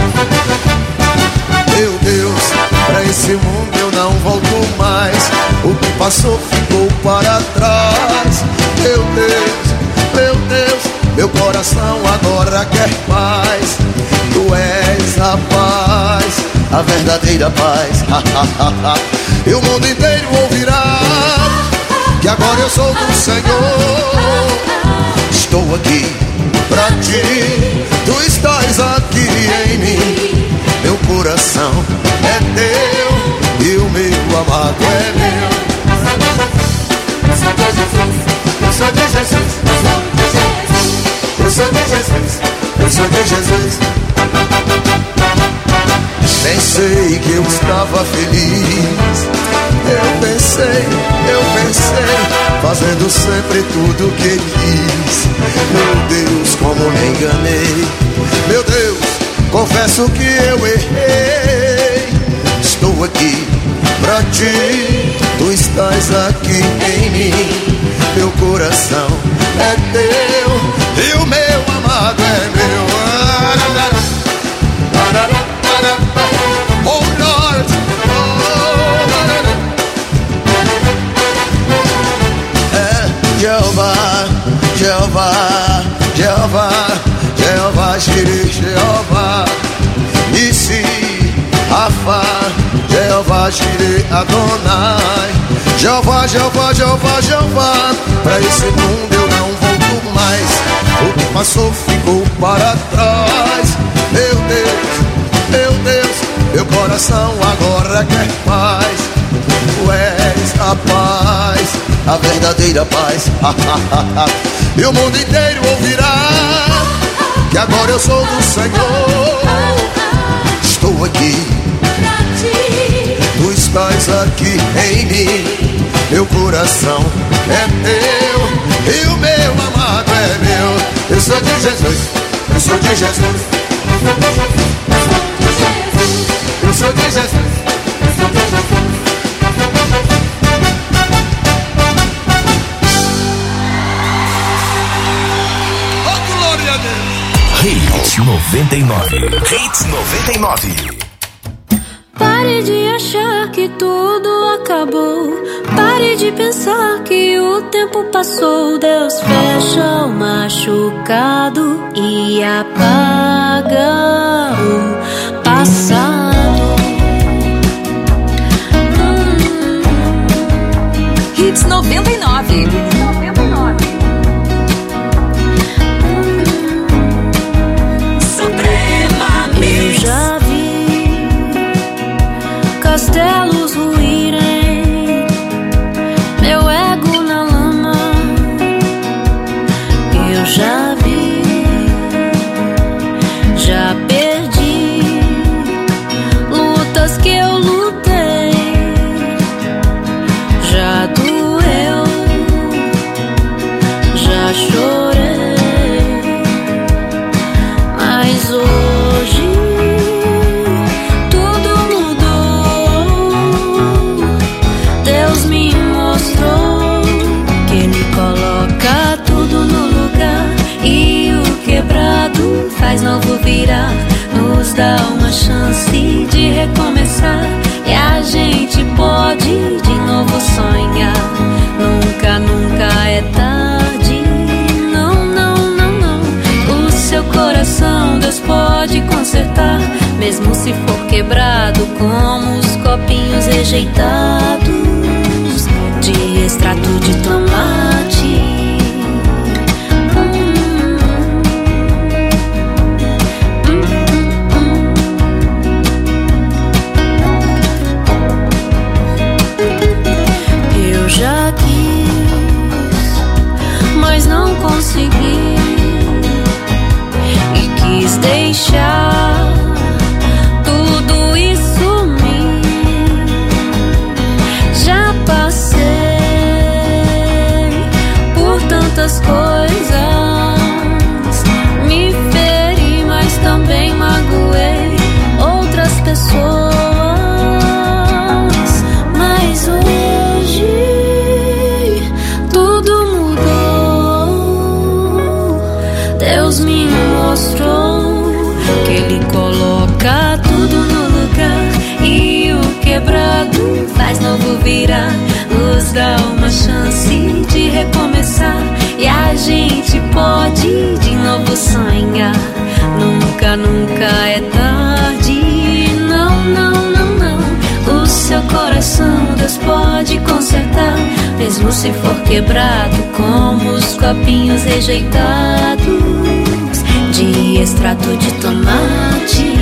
Meu Deus, pra esse mundo eu não volto mais. O que passou ficou para trás. Meu Deus, meu coração agora quer paz. Tu és a paz, a verdadeira paz. E o mundo inteiro ouvirá que agora eu sou do Senhor. Estou aqui pra ti, tu estás aqui em mim. Meu coração é teu e o meu amado é meu. Eu sou de Jesus, eu sou de Jesus, eu sou de Jesus, eu sou de Jesus. Pensei que eu estava feliz. Eu pensei, fazendo sempre tudo que quis. Meu Deus, como me enganei. Meu Deus, confesso que eu errei. Estou aqui pra ti, tu estás aqui em mim. Meu coração é teu e o meu amado é meu. Oh Lord, Jeová, Jeová, Jeová, Jeová, Jireh, Jeová, Nissi, Rafa, Jeová, Jireh, Adonai. Jeová, Jeová, Jeová, Jeová, pra esse mundo eu não volto mais. O que passou ficou para trás. Meu Deus, meu coração agora quer paz. Tu és a paz, a verdadeira paz. E o mundo inteiro ouvirá que agora eu sou do Senhor. Estou aqui pra ti, tu estás aqui em mim. Meu coração é teu e o meu amado é meu. Eu sou de Jesus, eu sou de Jesus, eu sou de Jesus. Oh, glória a Deus! Hits 99. Hits 99. Pare de achar que tudo acabou. Pare de pensar que o tempo passou. Deus fecha o machucado e apaga o passado. Hits 99. Suprema Mix. Eu já vi castelos ruírem, meu ego na lama. Eu já vi, já perdi lutas que eu lutei. Já doeu, já chorei, mas hoje tudo mudou. Deus me mostrou que Ele coloca tudo no lugar e o quebrado faz novo virar. Nos dá uma chance de recomeçar e a gente pode de novo sonhar. Nunca, nunca é tarde. Não, não, não, não. O seu coração Deus pode consertar, mesmo se for quebrado como os copinhos rejeitados de extrato de tomate. Eu já quis, mas não consegui, e quis deixar tudo isso sumir. tantas coisas. Me feri, mas também magoei outras pessoas. Mas hoje tudo mudou. Deus me mostrou que Ele coloca tudo no lugar, e o quebrado faz novo virar, nos dá uma chance de recomeçar, e a gente pode de novo sonhar. Nunca, nunca é tarde. Não, não, não, não. O seu coração Deus pode consertar, mesmo se for quebrado como os copinhos rejeitados de extrato de tomate.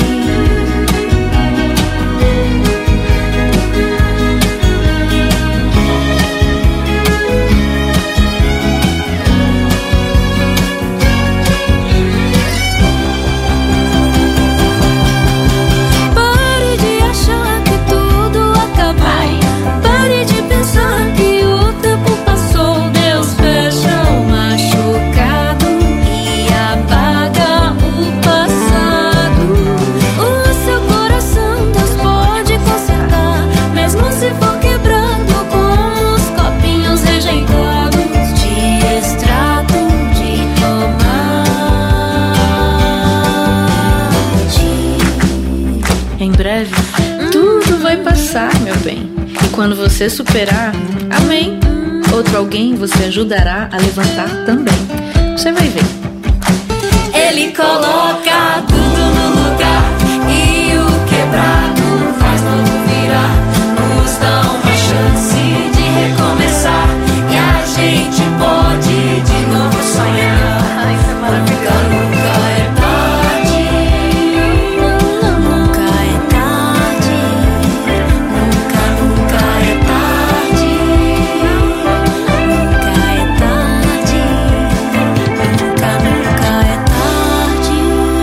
Tudo vai passar, meu bem. E quando você superar, amém. Outro alguém você ajudará a levantar também. Você vai ver. Ele coloca tudo no lugar, e o quebrado faz novo virar, nos dá uma chance de recomeçar, e a gente pode de novo sonhar. Nunca, nunca é tarde. Nunca é tarde. Nunca, nunca é tarde. Nunca é tarde. Nunca, nunca é tarde.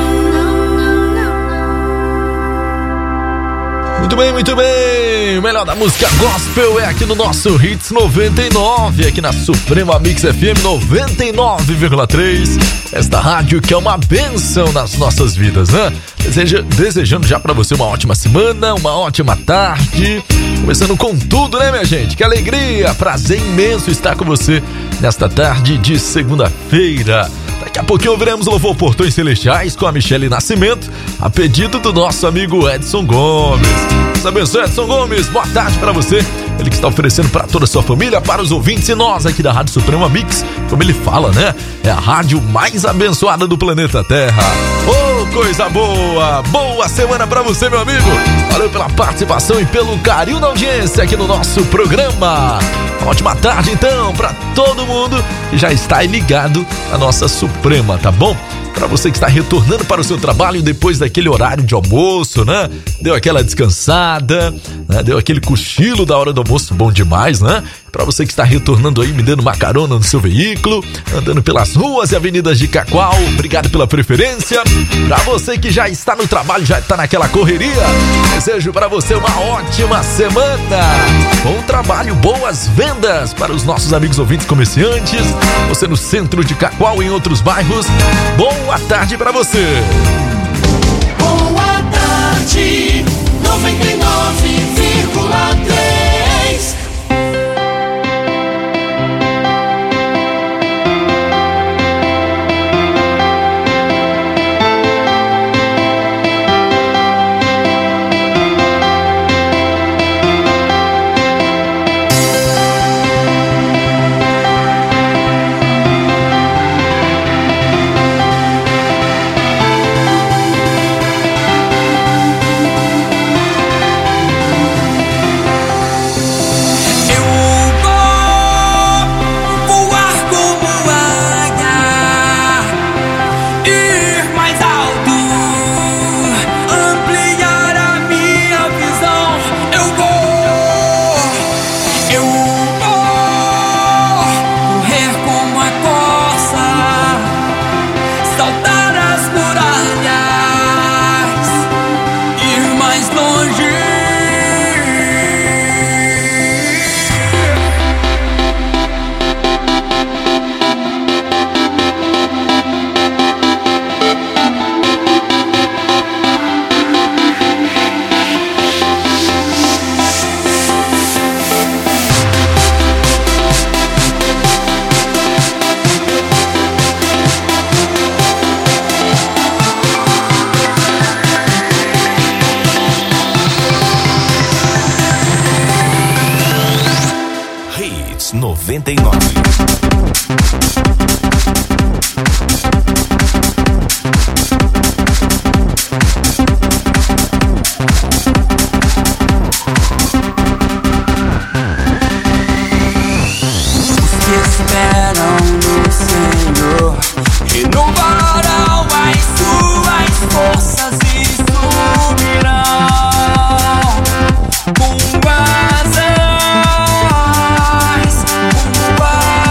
Muito bem, muito bem. O melhor da música gospel é aqui no nosso Hits 99, aqui na Suprema Mix FM 99,3. Esta rádio que é uma bênção nas nossas vidas, né? Desejando já pra você uma ótima semana, uma ótima tarde. Começando com tudo, né, minha gente? Que alegria, prazer imenso estar com você nesta tarde de segunda-feira. Daqui a pouquinho ouviremos o Louvor Portões Celestiais com a Michele Nascimento, a pedido do nosso amigo Edson Gomes. Deus abençoe, Edson Gomes. Boa tarde pra você. Ele que está oferecendo para toda a sua família, para os ouvintes e nós aqui da Rádio Suprema Mix, como ele fala, né? É a rádio mais abençoada do planeta Terra. Oh, coisa boa! Boa semana pra você, meu amigo. Valeu pela participação e pelo carinho da audiência aqui no nosso programa. Uma ótima tarde, então, pra todo mundo que já está aí ligado na nossa Suprema, tá bom? Pra você que está retornando para o seu trabalho depois daquele horário de almoço, né? Deu aquela descansada, né? Deu aquele cochilo da hora do almoço, bom demais, né? Pra você que está retornando aí, me dando uma carona no seu veículo, andando pelas ruas e avenidas de Cacoal, obrigado pela preferência. Pra você que já está no trabalho, já está naquela correria, desejo pra você uma ótima semana. Bom trabalho, boas vendas para os nossos amigos ouvintes comerciantes. Você no centro de Cacoal e em outros bairros, boa tarde pra você. Boa tarde, 99,3. 99. Esperam